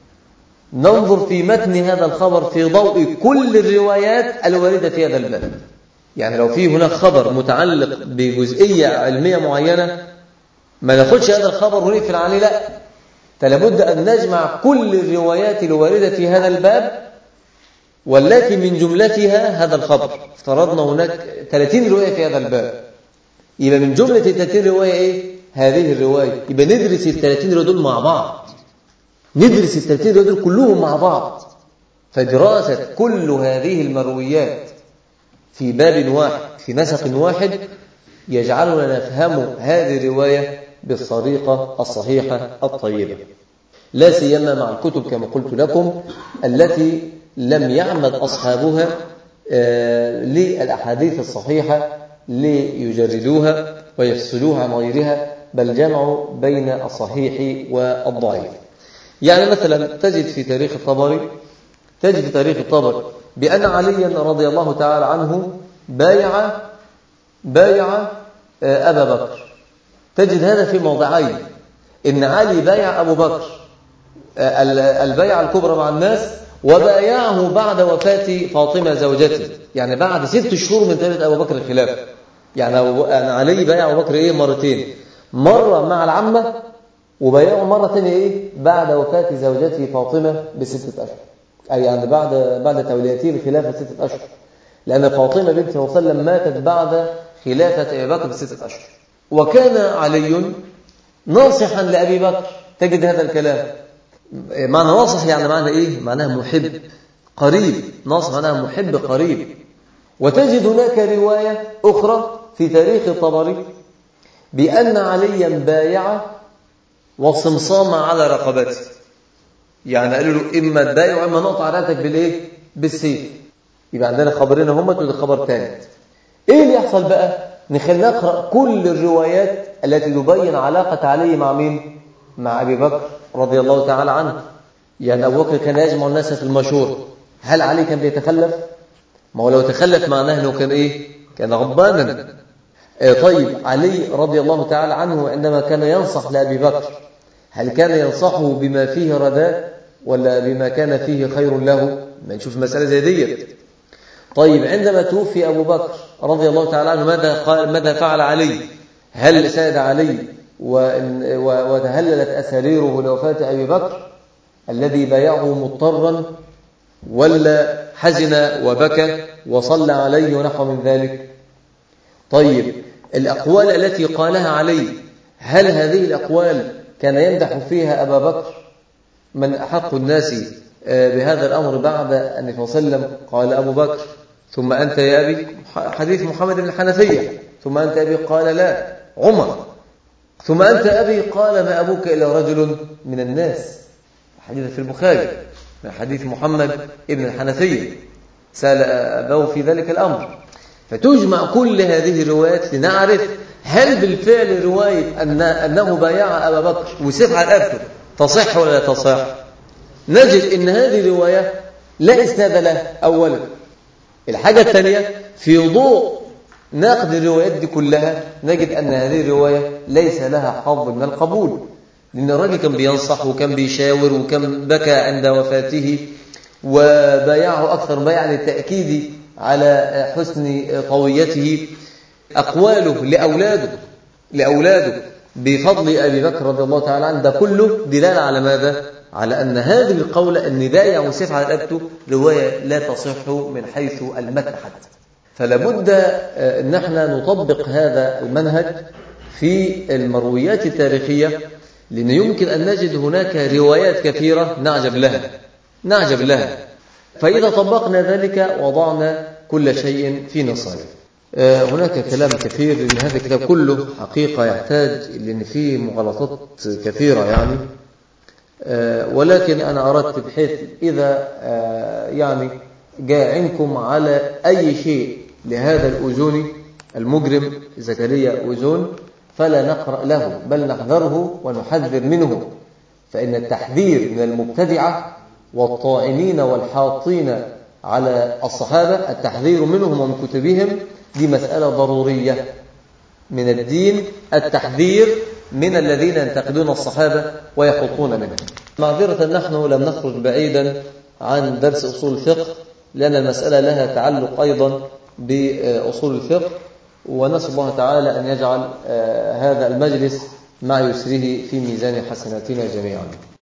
ننظر في متن هذا الخبر في ضوء كل الروايات الواردة في هذا الباب. يعني لو في هناك خبر متعلق بجزئية علمية معينة ما ناخدش هذا الخبر ونقفل عليه، لا، فلابد أن نجمع كل الروايات الواردة في هذا الباب والتي من جملتها هذا الخبر. افترضنا هناك ثلاثين رواية في هذا الباب، يبقى من جملة ثلاثين رواية إيه؟ هذه الرواية. يبقى ندرس الثلاثين رواية دول مع بعض، ندرس الثلاثين رواية دول كلهم مع بعض. فدراسة كل هذه المرويات في باب واحد في نسق واحد يجعلنا نفهم هذه الرواية بالطريقة الصحيحة الطيبة، لا سيما مع الكتب كما قلت لكم التي لم يعمد أصحابها للأحاديث الصحيحة ليجردوها ويفصلوها عن غيرها، بل جمعوا بين الصحيح والضعيف. يعني مثلا تجد في تاريخ الطبري تجد في تاريخ الطبري بأن عليا رضي الله تعالى عنه بايع بايع أبا بكر. تجد هذا في موضعين، إن علي بايع أبو بكر البيعة الكبرى مع الناس، وبايعه بعد وفاة فاطمة زوجته، يعني بعد ست شهور من تاريخ أبو بكر الخلافة. يعني علي بايع أبو بكر إيه؟ مرتين، مرة مع العمة وبايعه مرة ثانية إيه؟ بعد وفاة زوجته فاطمة بستة أشهر، أي يعني بعد بعد توليته الخلافة ستة أشهر، لأن فاطمة بنت صلى الله عليه وسلم ماتت بعد خلافة أبي بكر بستة أشهر. وكان علي ناصحا لأبي بكر. تجد هذا الكلام معنى ناصح يعني معنى إيه؟ معناه محب قريب، ناصح معناه محب قريب. وتجد هناك رواية أخرى في تاريخ الطبري بأن عليا بايع وصمصام على رقبته، يعني قالوا له إما تبايع وإما نقطع رأسك بالإيه؟ بالسيف. يبقى عندنا خبرين هم وده خبر ثاني. إيه اللي يحصل بقى؟ نخلي نقرأ كل الروايات التي تبين علاقة علي مع مين؟ مع أبي بكر رضي الله تعالى عنه. يعني أبو بكر كان يجمع الناس في المشورة، هل علي كان بيتخلف؟ ما هو لو تخلف معناه أنه كان إيه؟ كان غضبانا. إيه طيب علي رضي الله تعالى عنه عندما كان ينصح لأبي بكر هل كان ينصحه بما فيه رداء ولا بما كان فيه خير له؟ ما نشوف مسألة زي دي. طيب عندما توفي أبو بكر رضي الله تعالى عنه ماذا قال ماذا فعل علي؟ هل ساد علي وتهللت أساريره لوفاة أبي بكر الذي بايعه مضطرا، ولا حزن وبكى وصلى عليه ونحو من ذلك؟ طيب الأقوال التي قالها علي هل هذه الأقوال كان يمدح فيها أبا بكر؟ من أحق الناس بهذا الأمر بعد أن صلى الله عليه وسلم قال أبو بكر ثم أنت يا أبي، حديث محمد بن الحنفية، ثم أنت أبي قال لا عمر، ثم أنت أبي قال ما أبوك إلا رجل من الناس. حديث في البخاري من حديث محمد ابن الحنفية سأل أباه في ذلك الأمر. فتجمع كل هذه الروايات لنعرف هل بالفعل رواية أن أنه بايع أبا بكر وسيف على رقبته تصح ولا لا تصح؟ نجد إن هذه الرواية لا إسناد لها أولا. الحاجة الثانية في ضوء ناقد الروايات دي كلها نجد أن هذه الرواية ليس لها حظ من القبول، لأن الراجل كان بينصح وكان بيشاور وكان بكى عند وفاته وبايعه أكثر بيع للتأكيد على حسن طويته. أقواله لأولاده لأولاده بفضل أبي بكر رضي الله تعالى عنه، ده كله دلالة على ماذا؟ على أن هذه القولة أن بايع وسيف على رقبته رواية لا تصح من حيث المتن حتى. فلا بد أن احنا نطبق هذا المنهج في المرويات التاريخية، لأن يمكن أن نجد هناك روايات كثيرة نعجب لها نعجب لها فإذا طبقنا ذلك وضعنا كل شيء في نصابه. هناك كلام كثير، لأن هذا الكتاب كله حقيقة يحتاج، لأن فيه مغالطات كثيرة يعني، ولكن أنا أردت بحيث إذا يعني جاء عندكم على أي شيء لهذا الأوزوني المجرم زكريا أوزون فلا نقرأ له، بل نحذره ونحذر منه، فإن التحذير من المبتدعة والطاعنين والحاطين على الصحابة، التحذير منهم ومن كتبهم دي مسألة ضرورية من الدين، التحذير من الذين ينتقدون الصحابة ويحطون منهم. معذرة نحن لم نخرج بعيدا عن درس أصول الفقه، لأن المسألة لها تعلق أيضا بأصول الفقه، ونسأل الله تعالى أن يجعل هذا المجلس مع يسره في ميزان حسناتنا جميعا.